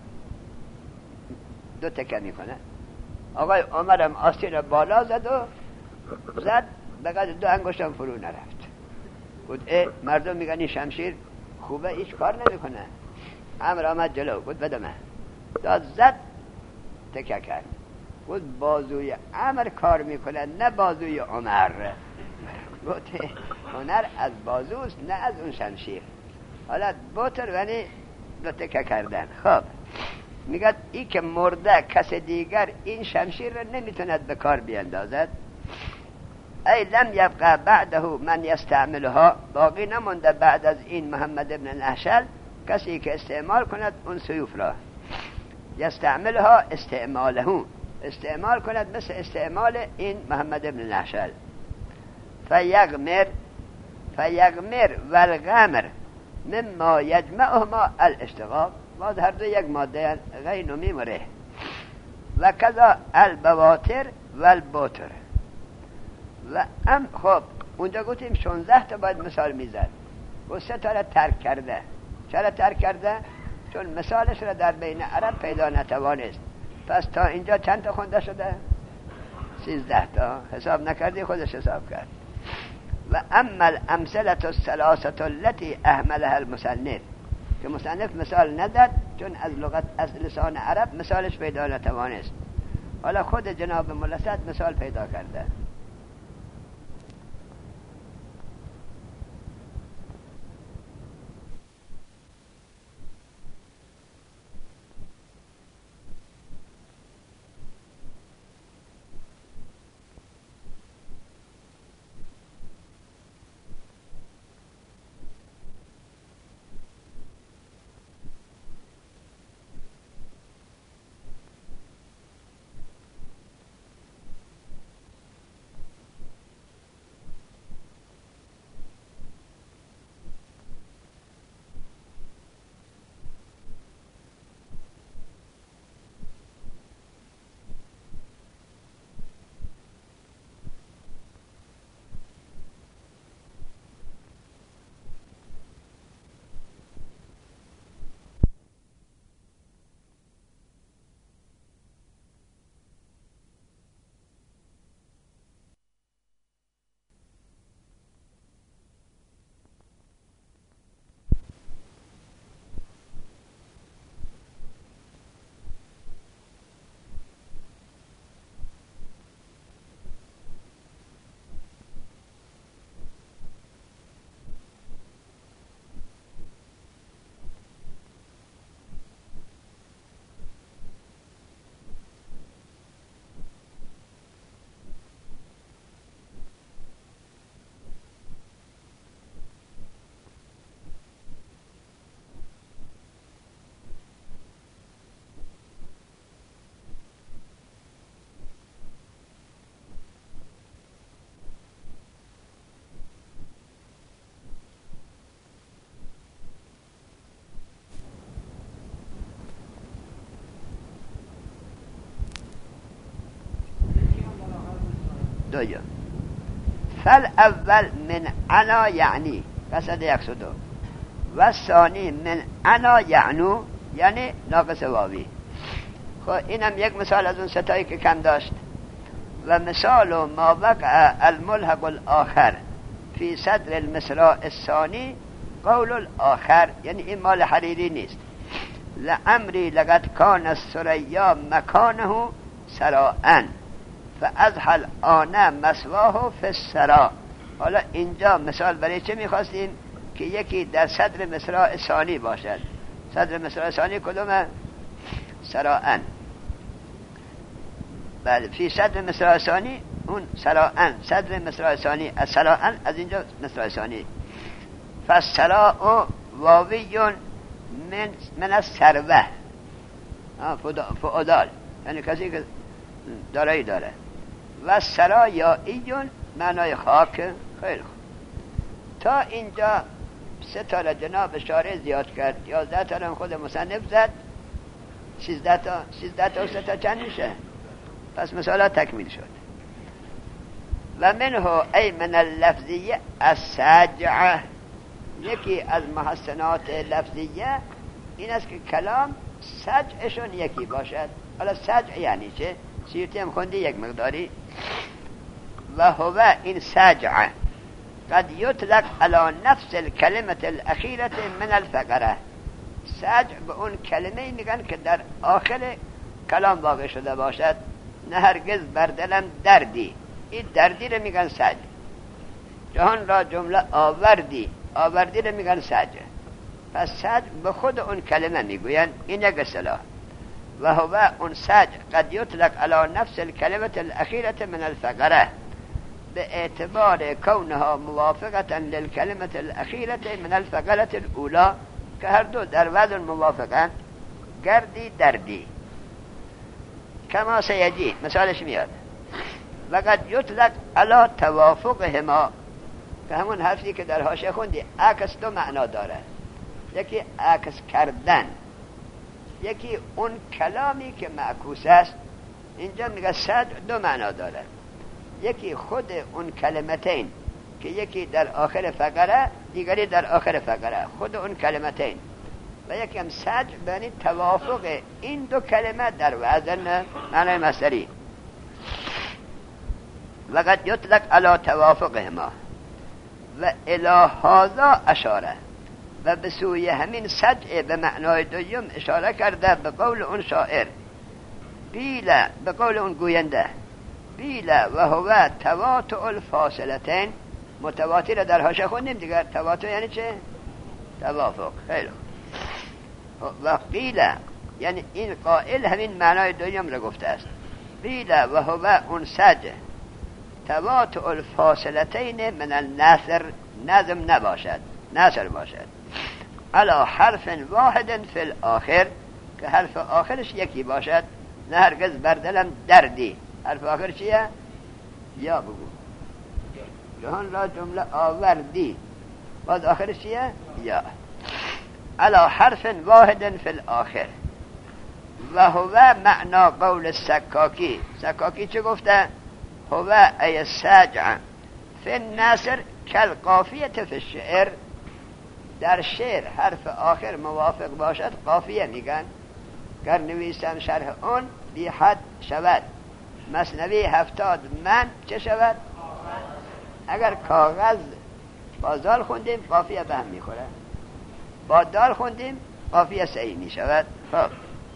2 تکه میکنه. آقای عمرم آستین را بالا زد و زد به قدر 2 انگشتم فرو نرفت. بود مردم میگن این شمشیر خوبه، هیچ کار نمیکنه. عمرو آمد جلو گفت بده من، داد زد تکه کرد. گفت بازوی عمرو کار میکنه نه بازوی عمر. گفت هنر از بازوست نه از اون شمشیر. حالا بطر یعنی دو تکه کردن. خب میگه ای که مرده کس دیگر این شمشیر را نمیتوند به کار بیندازد. ای لم یبقى بعده من یستعملها، باقی نمونده بعد از این محمد ابن نهشل کسی که استعمال کند اون سیوف را. یستعملها استعماله، استعمال کند مثل استعمال این محمد ابن نهشل. فیغمر والغمر مما یجمعهما الاشتقاق، باز هر دو یک ماده غین و میم و ره. و کذا البواتر والبوتر. و خب اونجا گفتیم 16 تا باید مثال میزد و 3 تا را ترک کرده. چرا ترک کرده؟ چون مثالش را در بین عرب پیدا نتوانست. پس تا اینجا چند تا خونده شده؟ 13 تا. حساب نکردی خودش حساب کرد. و اما الامثله الثلاثه التي اهملها المصنف، که مصنف مثال نداد چون از لغت از لسان عرب مثالش پیدا نتوانست. حالا خود جناب ملصد مثال پیدا کرده. دویا فالاول من انا یعنی قصد 102 و ثانی من انا یعنو یعنی ناقص واوی. خب اینم یک مثال از اون ستایی که کم داشت. و مثال ما وقع الملحق الاخر فی صدر المصراع الثانی قول الاخر، یعنی این مال حریری نیست. لعمری لقد کان الثریا مکانه سراء فازحل آن مسواه فی السراء. حالا اینجا مثال برای چه میخواستیم؟ که یکی در صدر مصراع ثانی باشد. صدر مصراع ثانی کدومه؟ سراء. بله فی صدر مصراع ثانی اون سراء، صدر مصراع ثانی از سراء، از اینجا مصراع ثانی. فالسراء واوی من الثروه، فعدال یعنی کسی که دارایی داره. و سرا یا ایون معنای خاک. خیلی خوب تا اینجا 3 تا را جناب شارع زیاد کرد، 11 تا را خود مصنف زد، 13 تا و 3 تا چند میشه؟ پس مثلا تکمیل شد. و منه ای من اللفظیه السجعه، یکی از محسنات لفظیه این است که کلام سجعشون یکی باشد. حالا سجع یعنی چه؟ سیوطی هم خوندی یک مقداری. و هو این سجعه قد یطلق علی نفس الکلمه الاخیره من الفقره، سجع به اون کلمه میگن که در آخر کلام واقع شده باشد، نه هرگز بر دلم دردی، این دردی رو میگن سجع. جهان را جمله آوردی، آوردی رو میگن سجع. پس سجع به خود اون کلمه میگوین، این یک اصطلاح. و هو اون سجع قد یطلق علی نفس الکلمه الاخیره من الفقره به اعتبار کونها موافقتا للکلمه الاخیره من الفقره الاولا، که هر دو در وزن موافقن، گردی دردی. کما سیجی مثالش میاد. و قد یطلق علی توافقهما، که همون حرفی که در حاشیه خوندی، عکس دو معنا داره، یکی عکس کردن، یکی اون کلامی که معکوس است. اینجا میگه صد دو معنا داره، یکی خود اون کلمتین که یکی در آخر فقره دیگری در آخر فقره، خود اون کلمتین، و یکی هم سجع یعنی توافق این دو کلمه در وزن معنای مصدری. و قد یطلق علی توافقهما و الی هذا اشاره، و به سوی همین سجع به معنای دوم اشاره کرده به قول اون شاعر، قیل، به قول اون گوینده، قیل و هو تواتع الفاصلتین. متواتر در حاشیه خوندیم دیگر، تواتع یعنی چه؟ توافق. خیلی و قیل یعنی این قائل همین معنای دوم را گفته است. قیل و هو اون سجع تواتع الفاصلتین من النثر، نظم نباشد، نثر باشد، علی حرف واحد فی الاخر، که حرف آخرش یکی باشد، نه هرگز بر دلم دردی. حرف آخر چیه؟ یا بگو. جهان را جمله آوردی، باز آخرش چیه؟ یا. علی حرف واحد فی الاخر. و هو معنا قول السکاکی. سکاکی چه گفته؟ هو ای سجع فی النثر کالقافیه فی الشعر. در شعر حرف آخر موافق باشد قافیه میگن. گر نویسم شرح اون بی حد شود، مثنوی 70 من چه شود؟ اگر کاغذ با دال خوندیم قافیه به هم میخوره، با دال خوندیم قافیه صحیح میشود. خب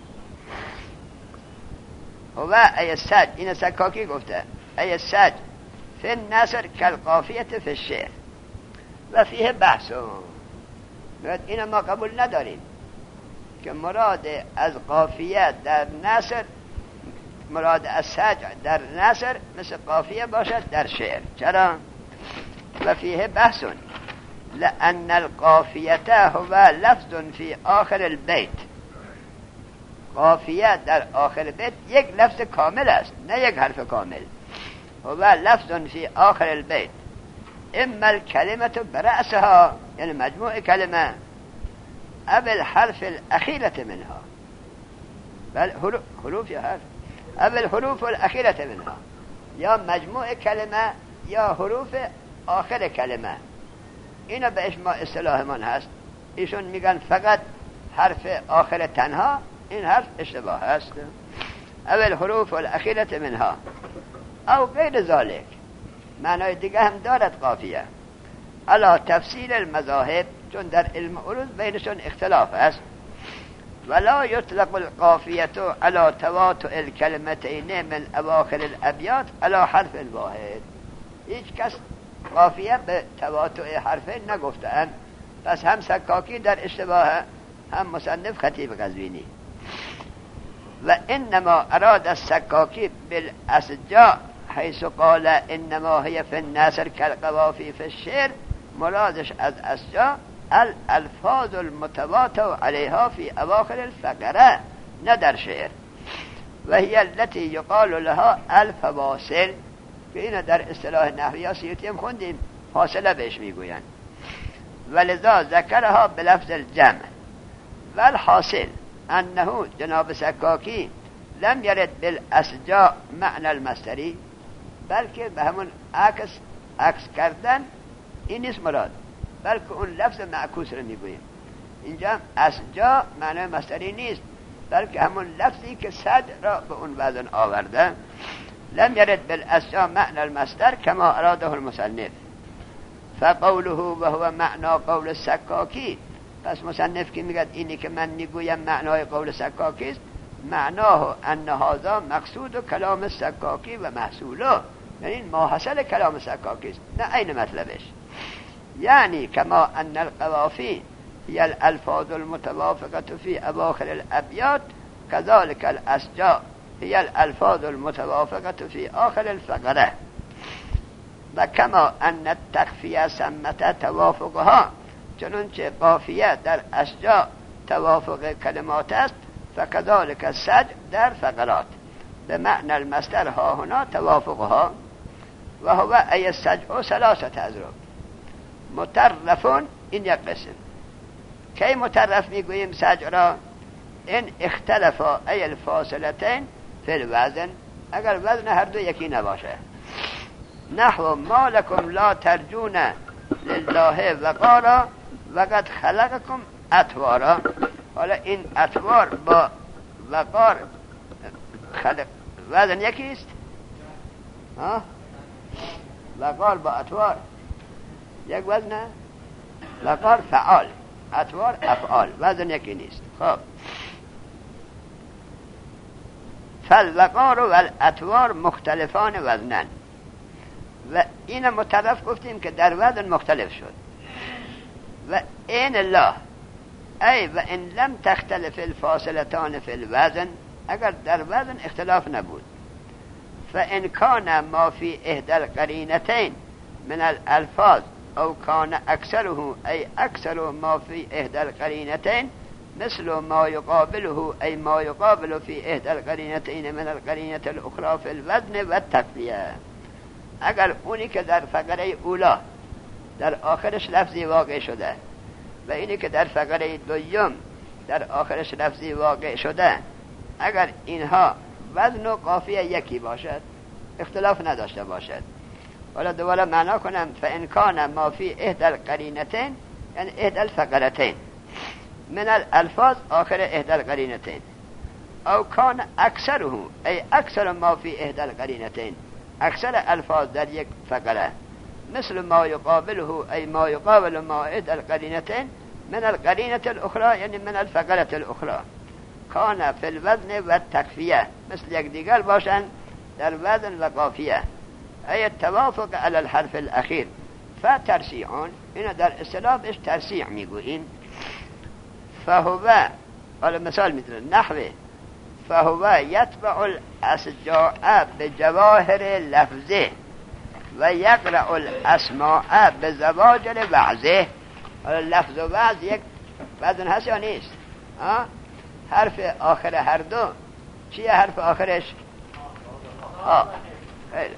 هو ای سجع، این سکاکی گفته، ای سجع فی النثر کالقافیه فی الشعر و فیه بحثون. این ما قبول نداریم که مراد از قافیه در نثر، مراد از سجع در نثر مثل قافیه باشد در شعر. چرا؟ و فیه بحثون لأن القافیه هو لفظ فی آخر البیت. قافیه در آخر بیت یک لفظ کامل است، نه یک حرف کامل. هو لفظ فی آخر البیت، اما الکلمه برأسها یعنی مجموع کلمه، او الحرف الاخیره منها، بل حروف یا حرف، او الحروف الاخیره منها، یا مجموع کلمه یا حروف آخر کلمه. اینا به ما اصطلاحمان هست. ایشون میگن فقط حرف آخر تنها، این حرف اشتباه است. او الحروف الاخیره منها او غیر ذالک، معنای دیگه هم دارد قافیه. علا تفسیر المذاهب، چون در علم عروض بینشون اختلاف است. ولا یطلق القافیه علی تواتع الکلمتین من اواخر الابیات علی حرف الواحد. هیچ کس قافیه به تواتع حرفین نگفتن. پس هم سکاکی در اشتباه، هم مصنف خطیب قزوینی. و انما اراد السکاکی بالاسجاء حیث قال انما هي فی النثر کالقوافی فی الشعر، مرادش از اسجاء الالفاظ المتواتع علیها فی اواخر الفقره، نه در شعر. و هی التي یقال لها الفواصل، که این در اصطلاح نحوی سیوطی هم خوندیم، فاصله بهش میگوین. ولذا ذکرها بلفظ الجمع. والحاصل انه جناب سکاکی لم یرد بالاسجاء معنی المصدری، بلکه به همون عکس کردن این نیست مراد، بلکه اون لفظ معکوس رو میگوییم. اینجا اسجاء معنی مصدری نیست، بلکه همون لفظی که صد را به اون وزن آورده. لم يرد بالاسجاء معنى المصدر كما اراده المصنف. فقوله وهو معنى قول السکاکی پس مصنف که میگه اینی که من میگویم معنای قول سکاکی است، معناه ان هذا مقصود کلام سکاکی و محصوله، یعنی ما حاصل کلام سکاکی است، نه عین مطلبش. یعنی کما ان القوافی هي الالفاظ المتوافقه في اواخر الابیات، كذلك الاشجاع هي الالفاظ المتوافقه في آخر الفقره، و کما ان التخفیه ثمة توافقها، چنانچه قافیه در اشجاع توافق کلمات است، فكذلك السجع در فقرات، به معنی المصدر ها هنا توافقها، و هو ای السجع ثلاثه اضرب، مترف، این یک قسم. کی مترف میگوییم سجع را؟ این اختلفا ای الفاصلتین فی الوزن، اگر وزن هر دو یکی نباشه. نحو ما لکم لا ترجون لله وقارا وقد خلقکم اطوارا. حالا این اطوار با وقار خلق وزن یکی است؟ وقار با اطوار یک وزنه؟ وقار فعال، اطوار افعال، وزن یکی نیست. خب فالوقار و الاطوار مختلفان وزنن، و این مترف گفتیم که در وزن مختلف شد. و این الله ای و ان لم تختلف الفاصلتان فی الوزن، اگر در وزن اختلاف نبود، فان کان ما فی احدى القرینتین من الالفاظ او کان اکثره ای اکثر ما فی احدى القرینتین مثل ما یقابله ای ما یقابل فی احدى القرینتین من القرینة الاخرى فی الوزن و التقویه. اگر اونی که در فقره اولا در آخرش لفظی واقع شده و اینی که در فقره دوم در آخرش لفظی واقع شده، اگر اینها وزن و قافیه یکی باشد، اختلاف نداشته باشد. حالا دوباره معنا کنم، فان کان ما فی احدى القرینتین، یعنی احدى الفقرتین من الالفاظ آخر احدى القرینتین، او کان اکثره ای اکثر ما فی احدى القرینتین، اکثر الفاظ در یک فقره، مثل ما یقابله ای ما یقابل ما احدى القرینتین من القرینة الاخرى، یعنی من الفقره الاخرى، کان فی الوزن و التخفیه، مثل یک دیگر باشند در وزن و قافیه، ای التوافق علی الحرف الاخیر، فترسیعون، اینو در اصطلاحش ترسیع میگوییم. فهو، حالا مثال میدونم، نحوه فهو یتبع الاشجاع بجواهر لفظه و یقرأ الاسماء بزواجر وعظه. حالا لفظ و وعظ یک وزن هست یا نیست؟ حرف آخر هر دو چیه؟ حرف آخرش خیلی.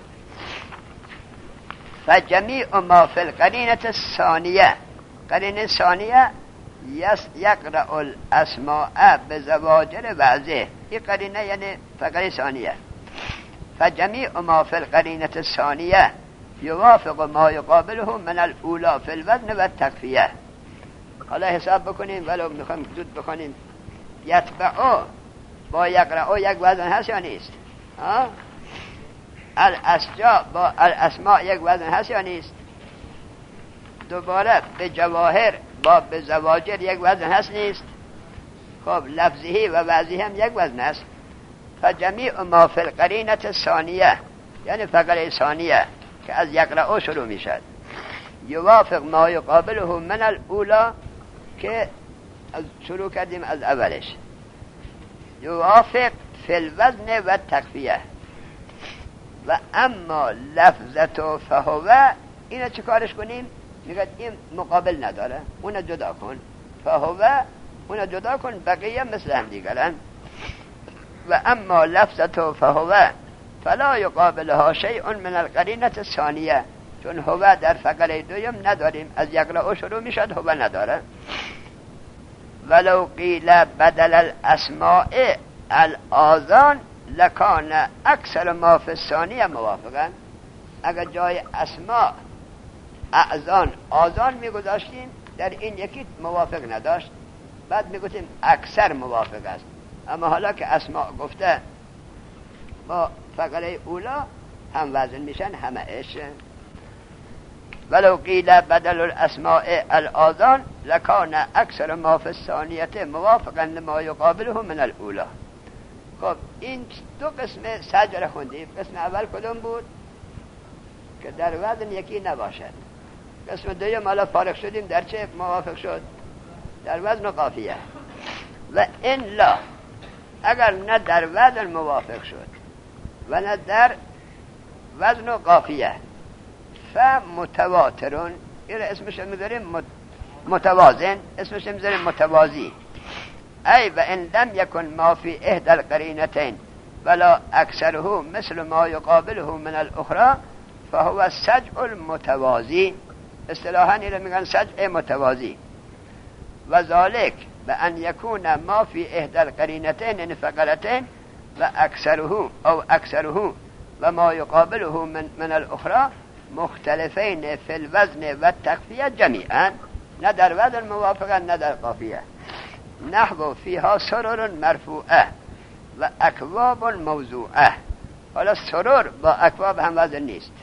فجمیع ما فی القرینة الثانیه، قرینه ثانیه، یقرأ الاسماء بزواجر وعظه، این قرینه یعنی فقره ثانیه. فجمیع ما فی القرینة الثانیه یوافق ما یقابله من الاولا فی الوزن و التخفیه. حالا حساب بکنیم، ولو میخوایم زود بخونیم، یتبعو با یقرأو یک وزن هست یا نیست؟ الاشجاع با الاسماء یک وزن هست یا نیست؟ دوباره به جواهر با به زواجر یک وزن هست نیست؟ خب لفظی و وضعی هم یک وزن است. فجمیع ما فی القرینة الثانیه، یعنی فقره ثانیه که از یقرأو شروع میشد، یوافق ما یقابله من الاولا، که شروع کردیم از اولش، یوافق فی الوزن و التخفیه. و اما لفظت فهو، اینو چه کارش کنیم؟ میگه این مقابل نداره، اونو جدا کن. فهو اونو جدا کن، بقیه مثل هم دیگرن. و اما لفظت فهو فلا یقابلها شیء من القرینة الثانیه، چون هو در فقره دویم نداریم، از یقرأ شروع میشد، هو نداره. ولو قیل بدل الاسماء الآذان لکان اکثر ما فی الثانیه موافقا. اگر جای اسماء اذان آذان میگذاشتیم، در این یکی موافق نداشت، بعد میگفتیم اکثر موافق است. اما حالا که اسماء گفته با فقره اولا هم وزن میشن، همه اش. ولو قیل بدل الاسماء الآذان لکان اکثر ما فی الثانیه موافقا لما یقابله من الاولا. خب این دو قسم سجع خوندیم. قسم اول کدوم بود؟ که در وزن یکی نباشد. قسم دوم حالا فارغ شدیم در چه موافق شد؟ در وزن و قافیه. و ان لا اگر نه در وزن موافق شد و نه در وزن و قافیه فمتواترون، این اسمش میذاریم متوازن، اسمش میذاریم متوازی. ای و ان لم یکن ما فی احدى القرینتین ولا اکثره مثل ما یقابله من الاخرى فهو السجع المتوازی. اصطلاحاً اینو میگن سجع متوازی. و ذالک بأن یکون ما فی احدى القرینتین فقلتین و اکثره و ما یقابله من الاخرى مختلفین فی الوزن و التخفیه جمیعا، نه در وزن موافقا نه در قافیه. نحو فیها سرر مرفوعه و اکواب موضوعه. حالا سرر با اکواب هم وزن نیست.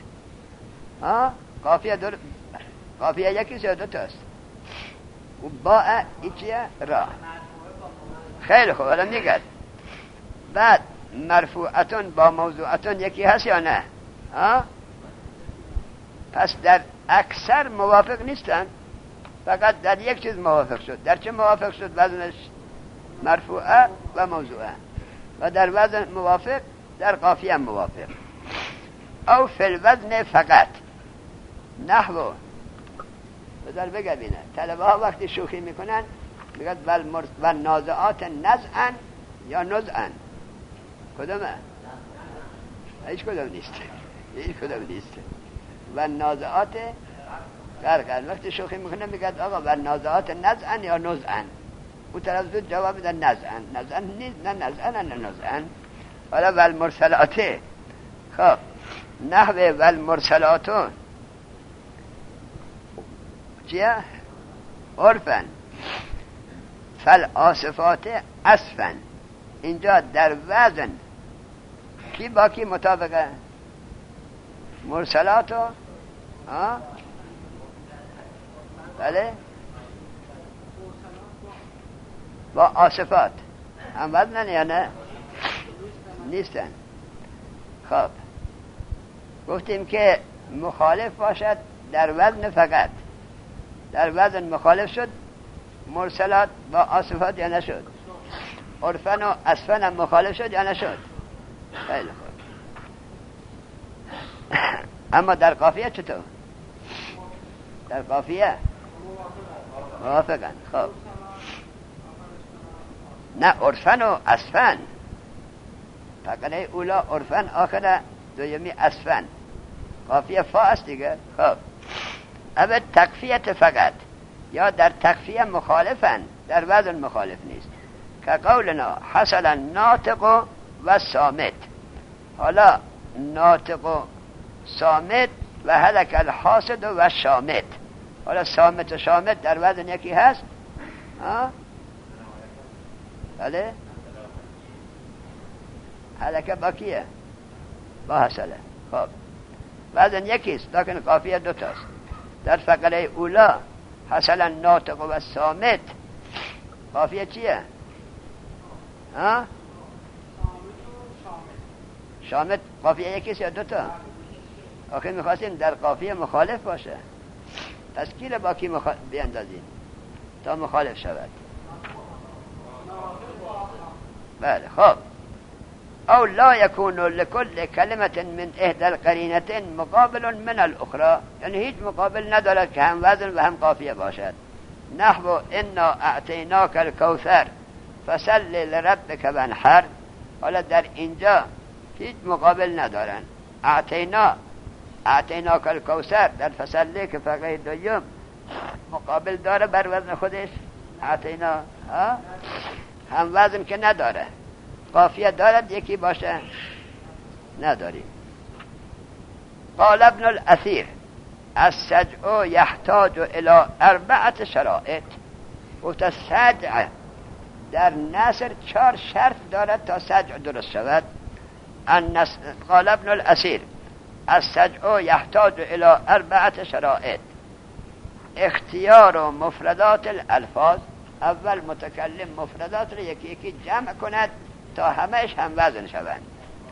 قافیه یکیست یا دو تاست؟ و با ایچیه را. خیلی خوب. حالا میگد بعد مرفوعتون با موضوعتون یکی هست یا نه؟ پس در اکثر موافق نیستن، فقط در یک چیز موافق شد. در چه موافق شد؟ وزنش مرفوعه و موضوعه. و در وزن موافق، در قافیه موافق. او فی الوزن فقط. نحو بذار بگبینه طلبه ها وقتی شوخی میکنن میگد و نازعات نزعن یا نزعن. کدومه؟ هیچ کدوم نیست. هیچ کدوم نیست. و نازعات غرقن. وقتی شوخی میکنه میگد آقا و نازعات نزعن یا نزعن. او طرف زود جواب میده نزعن. نزعن نیست، نه نزعن نه نزعن. حالا و المرسلات. خب نحو و المرسلات چیه؟ عرفن فالآصفات اسفن. اینجا در وزن کی با کی مطابقه؟ مرسلاتو بله با آصفات هم وزنن یا نه؟ نیستن. خب گفتیم که مخالف باشد در وزن فقط. در وزن مخالف شد مرسلات با آصفات یا نشد؟ عرفن و اسفن هم مخالف شد یا نشد؟ خیلی خوب. اما در قافیه چطور؟ در قافیه موافقن. خب نه عرفن و اسفن، فقره اولا عرفن، آخر دومی اسفن. قافیه فا است دیگه. خب اما تکفیت فقط یا در تکفیه مخالفن، در وزن مخالف نیست. که قولنا حصل ناطق و صامت. حالا ناطق و صامت و هلک الحاسد و شامت. حالا صامت و شامت در وزن یکی هست؟ بله هلک با کیه؟ با حصله. خب وزن یکیست لیکن قافیه دوتاست. در فقره اولا حصل ناطق و صامت قافیه چیه؟ شامت قافیه یکیست یا دوتا؟ آخه میخواستیم در قافیه مخالف باشه. تذکیر با کی بیندازیم تا مخالف شود؟ بله. خب او لا یکون لكل کلمت من احدى القرینتین مقابل من الاخرى، یعنی هیچ مقابل ندارد که هم وزن و هم قافیه باشد. نحو انا اعطیناک الکوثر فصل لربک وانحر. حالا در اینجا هیچ مقابل ندارن. اعطیناک الکوثر در فصل که فقره دوم مقابل داره بر وزن خودش؟ اعطینا هم وزن که نداره. قافیه دارد یکی باشه؟ نداریم. قال ابن الاثیر السجع یحتاج الى 4 شرائط. گفت السجع در نثر 4 شرط دارد تا سجع درست شود. قال ابن الاثیر السجع یحتاج الى 4 شرائط. اختیار و مفردات الالفاظ، اول متکلم مفردات رو یکی یکی جمع کند تا همهش هم وزن شوند.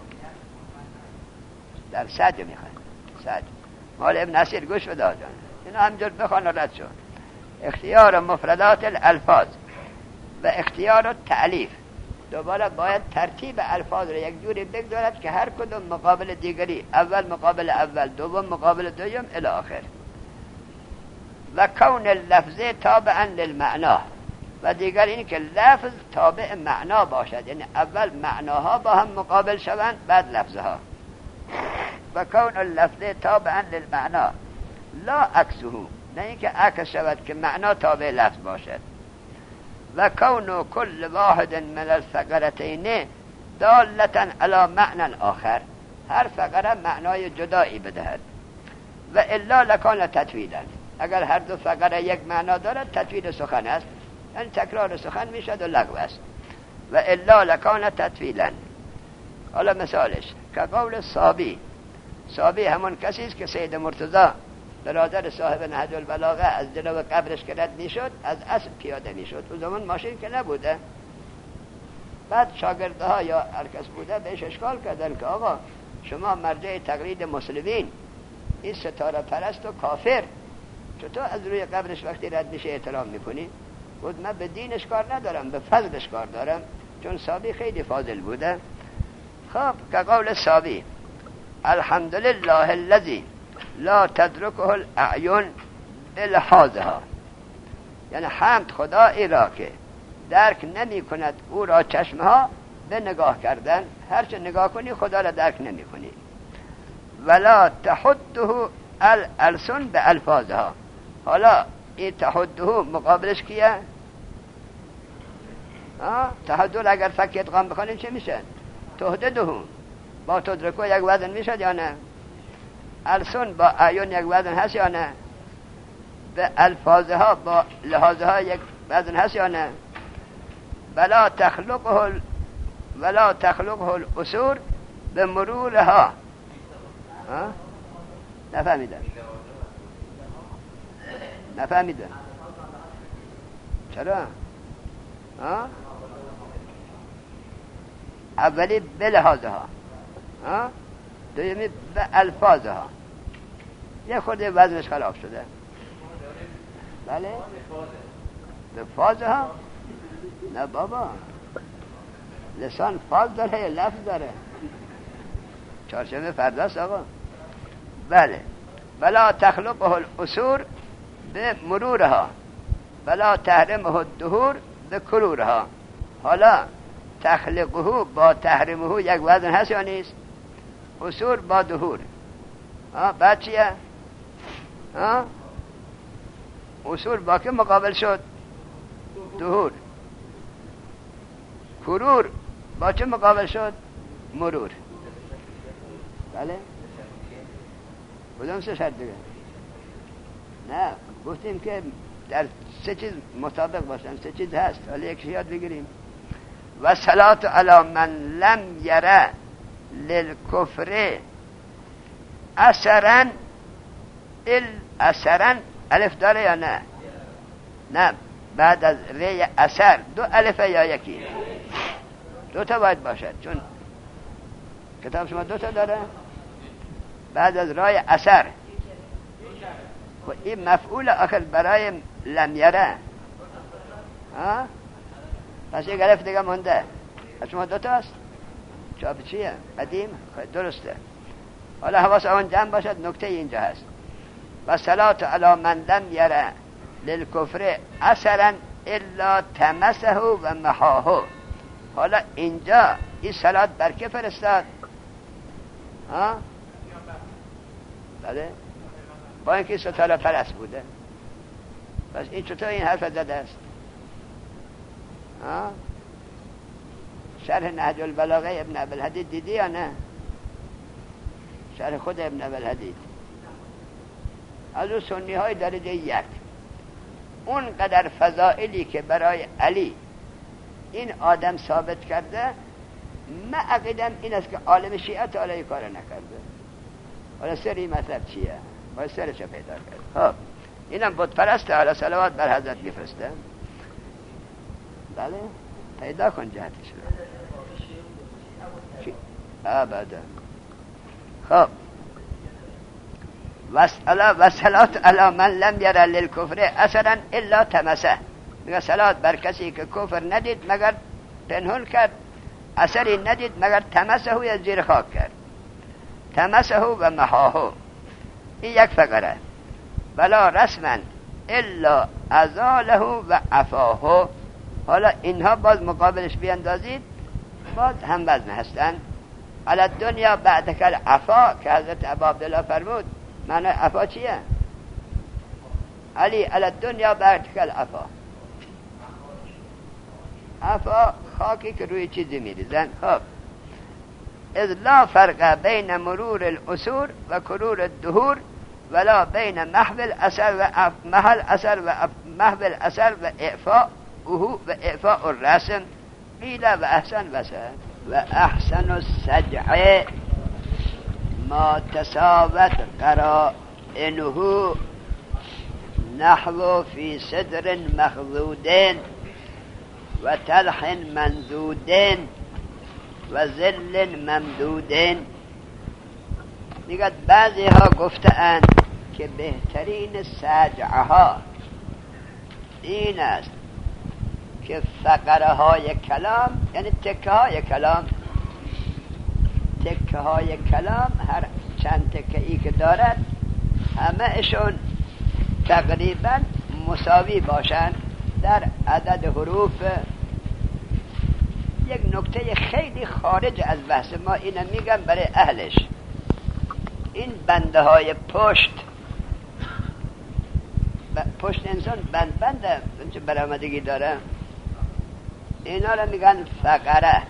در سجع میخواد، سجع مال ابن نصیر گوش بده جان، اینا همجور بخوان و رد شد. اختیار و مفردات الالفاظ و اختیار و تعلیف، دوباره باید ترتیب الفاظ رو یک جوری بگذارد که هر کدوم مقابل دیگری، اول مقابل اول، دوم مقابل دوم الی آخر. و کون اللفظ تابعا للمعنا، و دیگر این که لفظ تابع معنا باشد، یعنی اول معناها با هم مقابل شوند بعد لفظها. و کون اللفظ تابعا للمعنا لا عکسه، نه اینکه عکس شود که معنا تابع لفظ باشد. و کون کل واحد من الفقرتین دالتا علی معنی آخر، هر فقره معنای جدایی بدهد. و الا لکان تطویلا، اگر هر دو فقره یک معنا دارد تطویل سخن است، یعنی تکرار سخن میشد و لغو است. و الا لکان تطویلا. حالا مثالش که قول صابی، صابی همون کسی است که سید مرتضی برادر صاحب نهج البلاغه از جلو قبرش که رد میشد از اسب پیاده میشد، اون زمان ماشین که نبوده. بعد شاگردها یا هر کس بوده بهش اشکال کردن که آقا شما مرجع تقلید مسلمین، این ستاره پرست و کافر، چطور از روی قبرش وقتی رد میشه احترام میکنی؟ بود من به دینش کار ندارم، به فضلش کار دارم، چون صابی خیلی فاضل بوده. خب که قول صابی الحمدلله الذی لا تدرکه الاعین بلحاظها، یعنی حمد خدایی را که درک نمی کند او را چشمها به نگاه کردن، هرچه نگاه کنی خدا را درک نمی کنی. ولا تحده الالسن به الفاظها، حالا این تحده مقابلش کیه؟ تحده اگر فک ادغام بخونیم چه میشه؟ تهدده، با تدرکو یک وزن میشد یا نه؟ السن با اعیان یک وزن هست یا نه؟ به الفاظها با لحاظها یک وزن هست یا نه؟ ولا تخلقه الاسور به مرورها. نفهمیدم چرا؟ اولی به لحاظها، دومی به الفاظها، یه خورده وزنش خراب شده. بله به فاظها، نه بابا لسان فاظ داره یا لفظ داره؟ چهارشنبه فرداست آقا. بله ولا تخلقه الاسور به مرورها ولا تحرمه الدهور به کرورها. حالا تخلقه با تحرمه یک وزن هست یا نیست؟ اسور با دهور، بعد چیه؟ اسور با که مقابل شد؟ دهور. کرور با چه مقابل شد؟ مرور. بله کدام سه شرط دیگه؟ نه گفتیم که در سه چیز مطابق باشن، سه چیز هست، حالا یک یاد بگیریم. و صلات علی من لم یره للکفر اثرن اثرن الف داره یا نه؟ نه، بعد از ری اثر دو الفه یا یکی؟ دو تا باید باشد، چون کتاب شما دو تا داره. بعد از رای اثر و این مفعول آخر برای لم یره، پس یک الف دیگه مونده. از شما دو تا است، چاپ چیه؟ قدیم؟ درسته. حالا حواس آن جمع باشد. نکته اینجا هست و صلات علی من لم یره للکفر اثرا الا تمسه و محاهو. حالا اینجا این صلات بر که فرستاد؟ بله با اینکه ستاره پرست بوده. پس این چطور این حرف زده است؟ شرح نهج البلاغه ابن ابوالحدید دیدی یا نه؟ شرح خود ابن ابوالحدید از اون سنی های درجه یک، اون قدر فضائلی که برای علی این آدم ثابت کرده، من عقیدم این است که عالم شیعه تا علیه کار نکرده. حالا سری مطلب چیه؟ باید سرش پیدا کرد. خب اینم بت پرسته، حالا صلوات بر حضرت میفرسته. بله پیدا کن جهتش رو. ابدا. خب وصلات علی من لم یر للکفر اثرا الا تمسه. میگه صلات بر کسی که کفر ندید مگر پنهون کرد، اثری ندید مگر تمسه یا زیر خاک کرد. تمسه و محاهو، این یک فقره. ولا رسما الا ازاله و عفاهو. حالا اینها باز مقابلش بیندازید، باز هم وزن هستن. علی دنیا بعد کل عفا که حضرت ابا عبدالله فرمود. معنی عفا چیه؟ علی دنیا بعد کل عفا. عفا خاکی که روی چیزی میریزن. خب اذ لا فرق بین مرور العصور و کرور الدهور ولا بین محو الاثر و محل اثر و محو الاثر و اعفاء و اعفاء الرسم. قیل و احسن وسط و احسن السجع ما تساوت قرائنه نحو فی صدر مخضودین و تلح منزودین و ذل ممدودین. میگه بعضی ها گفتند که بهترین سجعها این است که فقره های کلام، یعنی تکه های کلام، تکه های کلام هر چند تکه ای که دارد همه اشون تقریبا مساوی باشند در عدد حروف. یک نکته خیلی خارج از بحث ما اینم میگم برای اهلش. این بنده های پشت انسان بنده چه برآمدگی داره، اینا رو میگن فقره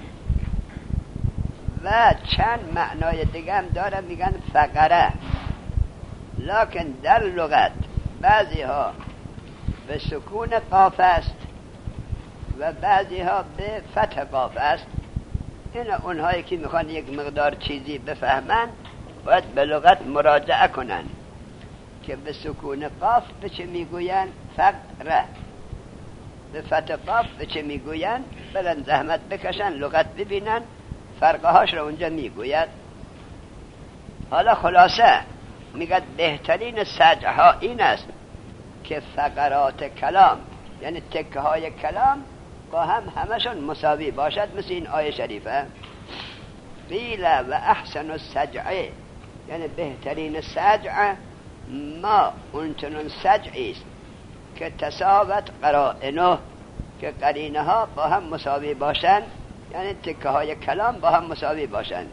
و چند معنای دیگه هم داره میگن فقره. لکن در لغت بعضی ها به سکون قاف است و بعضی ها به فتح قاف است. این اونهایی که میخوان یک مقدار چیزی بفهمن باید به لغت مراجعه کنن که به سکون قاف به چه میگوین فقره، به فتح قاف به چه میگوین. برن زحمت بکشن لغت ببینن فرقه هاش رو اونجا میگوید. حالا خلاصه میگه بهترین سجع ها این است که فقرات کلام، یعنی تکه های کلام با هم همشون مساوی باشد، مثل این آیه شریفه. قیل و احسن السجع، یعنی بهترین سجع ما اونچنون سجعی است که تساوت قرائنه، که قرینه ها با هم مساوی باشند، یعنی تکه های کلام با هم مساوی باشند.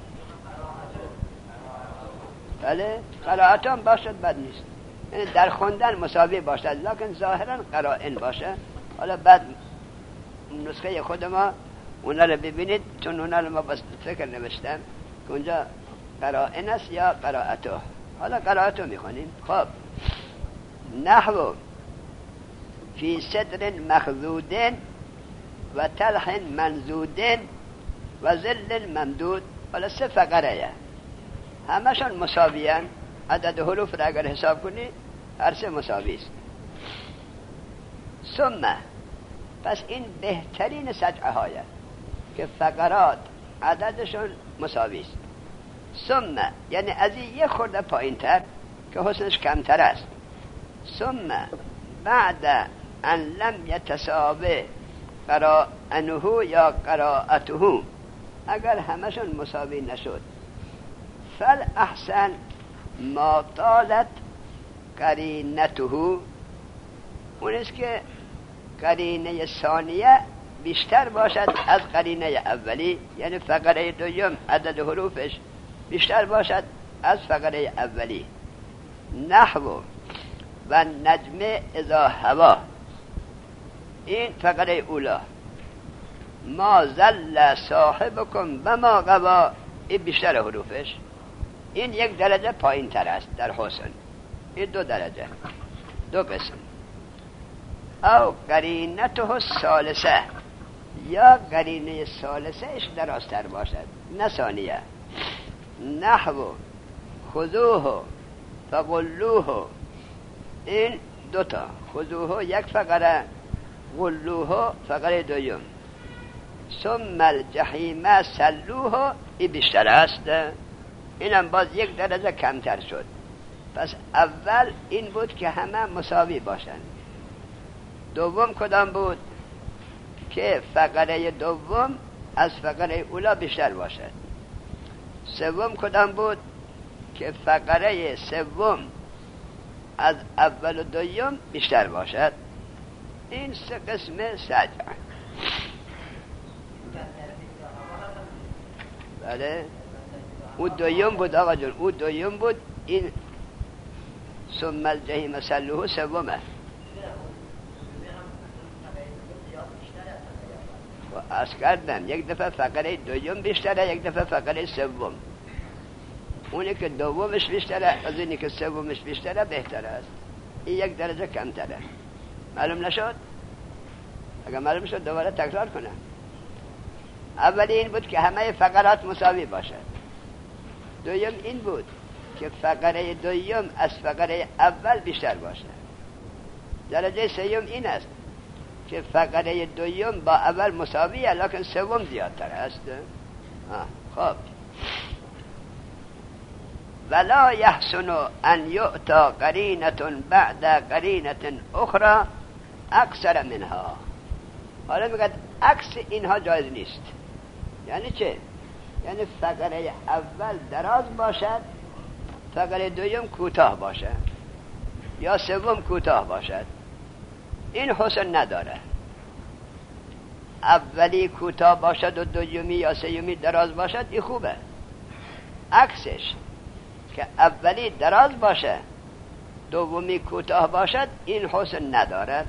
بله قرائت هم باشد بد نیست، یعنی در خوندن مساوی باشد لکن ظاهرا قرائن باشه. حالا بعد نسخه خود ما اونا رو ببینید، چون اونا رو ما بس فکر نوشتم که اونجا قرائن است یا قرائتو. حالا قرائتو میخونیم. خب نحو فی صدر مخضودین و تلح منزودین و ذل ممدود. حالا سه فقره همشون مساویان. عدد حروف را اگر حساب کنی هر سه مساوی است. ثم پس این بهترین سجعه های که فقرات عددشون مساوی است. ثم یعنی از این یه خورده پایین تر که حسنش کمتر است. ثم بعد ان لم یتساوی قرائنه یا قرائته، اگر همشون مساوی نشد، فل احسن ما طالت قرینته، اون است که قرینه ثانیه بیشتر باشد از قرینه اولی، یعنی فقره دوم عدد حروفش بیشتر باشد از فقره اولی. نحو و نجم اذا هوا، این فقره اولا. ما زل صاحبکم و ما غوا، این بیشتر حروفش. این یک درجه پایین تر است در حسن. این دو درجه، دو قسم. او قرینته الثالثه، یا قرینه ثالثه اش درازتر باشد نه ثانیه. نحو خذوه فغلوه، این دوتا، خذوه یک فقره، غلوه فقره دویم. ثم الجحیم سلوه، این بیشتر است، اینم باز یک درجه کمتر شد. پس اول این بود که همه مساوی باشند. دوم کدام بود؟ که فقره دوم از فقره اولا بیشتر باشد. سوم کدام بود؟ که فقره سوم از اول و دوم بیشتر باشد. این سه قسم سجع. بله او دوم بود آقا جون، او دوم بود. این ثم الجحیم سلوه سومه. و عرض کردم یک دفعه فقره دوم بیشتره، یک دفعه فقره سوم. اونی که دومش بیشتره از اینی که سومش بیشتره بهتره است. این یک درجه کمتره. معلوم نشد؟ اگر معلوم شد دوباره تکرار کنم. اولی این بود که همه فقرات مساوی باشد. دوم این بود که فقره دوم از فقره اول بیشتر باشد. درجه سوم این است که فقره دوم با اول مساویه لکن سوم زیادتر است. خب ولا يحسن ان يؤتى قرینة بعد قرینة اخرى اکثر منها. حالا میگه عکس اینها جایز نیست. یعنی چه؟ یعنی فقره اول دراز باشد، فقره دوم کوتاه باشد، یا سوم کوتاه باشد. این حسن نداره. اولی کوتاه باشد و دومی یا سومی دراز باشد، این خوبه. عکسش که اولی دراز باشه دومی کوتاه باشد، این حسن ندارد.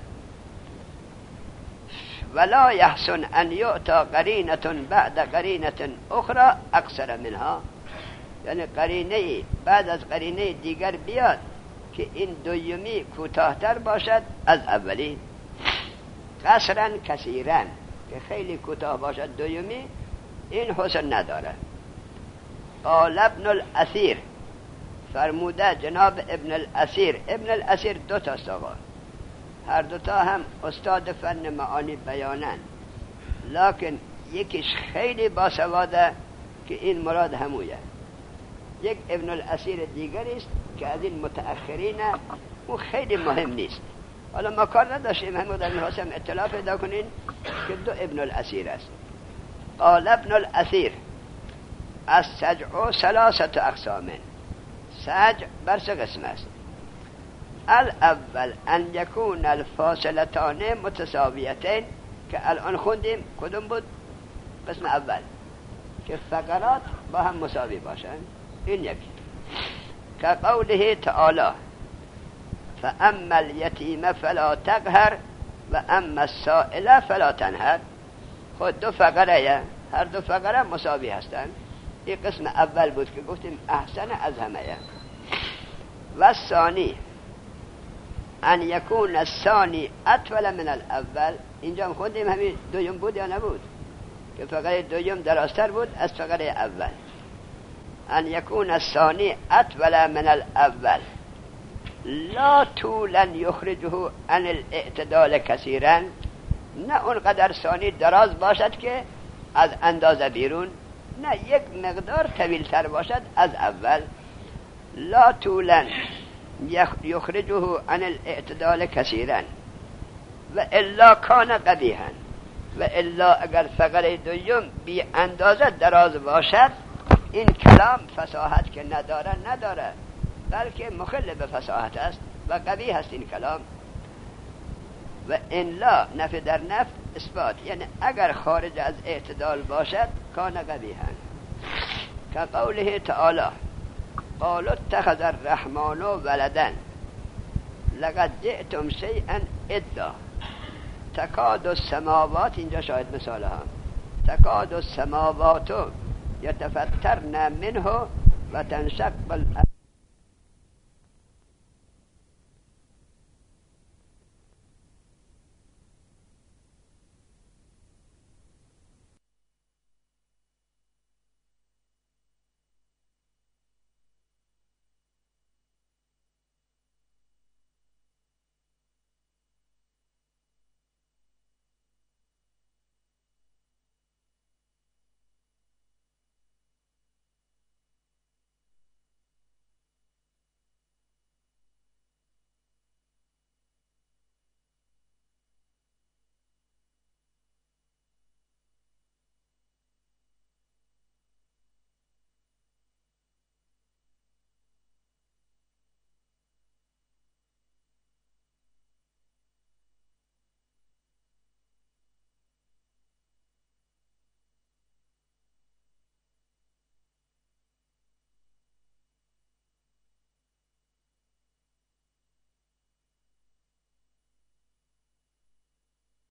ولا يحسن ان يؤتى قرینة بعد قرینة اخرى اکثر منها. یعنی قرینه بعد از قرینه دیگر بیاد که این دومی کوتاهتر باشد از اولی. قصرا کثیرا، که خیلی کوتاه باشد دومی، این حسن نداره. قال ابن الاثیر، فرموده جناب ابن الاثیر. ابن الاثیر دو تا است آقا، هر دوتا هم استاد فن معانی بیانن، لکن یکیش خیلی باسواده که این مراد همویه. یک ابن الاثیر دیگری است که از این متأخرینه، اون خیلی مهم نیست. حالا ما کار نداشتیم، همون در میخواستم اطلاع پیدا کنین که دو ابن الاثیر است. قال ابن الاثیر السجع ثلاثة اقسام. سجع بر سه قسم است. الاول ان یکون الفاصلتان متساویتین، که الان خوندیم کدوم بود؟ قسم اول که فقرات با هم مساوی باشند. این یکی که قوله تعالی فاما الیتیم فلا تقهر و اما السائل فلا تنهر. خود دو فقره، هر دو فقره مساوی هستند. این قسم اول بود که گفتیم احسن از همه. و الثانی ان یکون الثانی اطول من الاول. اینجا هم خوندیم همین دویم بود یا نبود؟ که فقره دویم درازتر بود از فقره اول. ان یکون الثانی اطول من الاول لا طولا یخرجه عن الاعتدال کثیرا. نه اونقدر ثانی دراز باشد که از اندازه بیرون، نه یک مقدار طویل تر باشد از اول. لا طولا یخرجه عن الاعتدال کثیرا و الا کان قبیحا. و الا اگر فقره دویم بی اندازه دراز باشد، این کلام فصاحت که نداره بلکه مخل به فصاحت است و قبیح است این کلام. و ان لا نفی در نفی اثبات، یعنی اگر خارج از اعتدال باشد کان قبیحا. که قوله تعالی قالوا اتخذ الرحمن ولدا لقد جئتم شیئا ادا. تکاد السماوات، اینجا شاید مثال هم، تکاد السماوات یتفطرن منه و تنشق الارض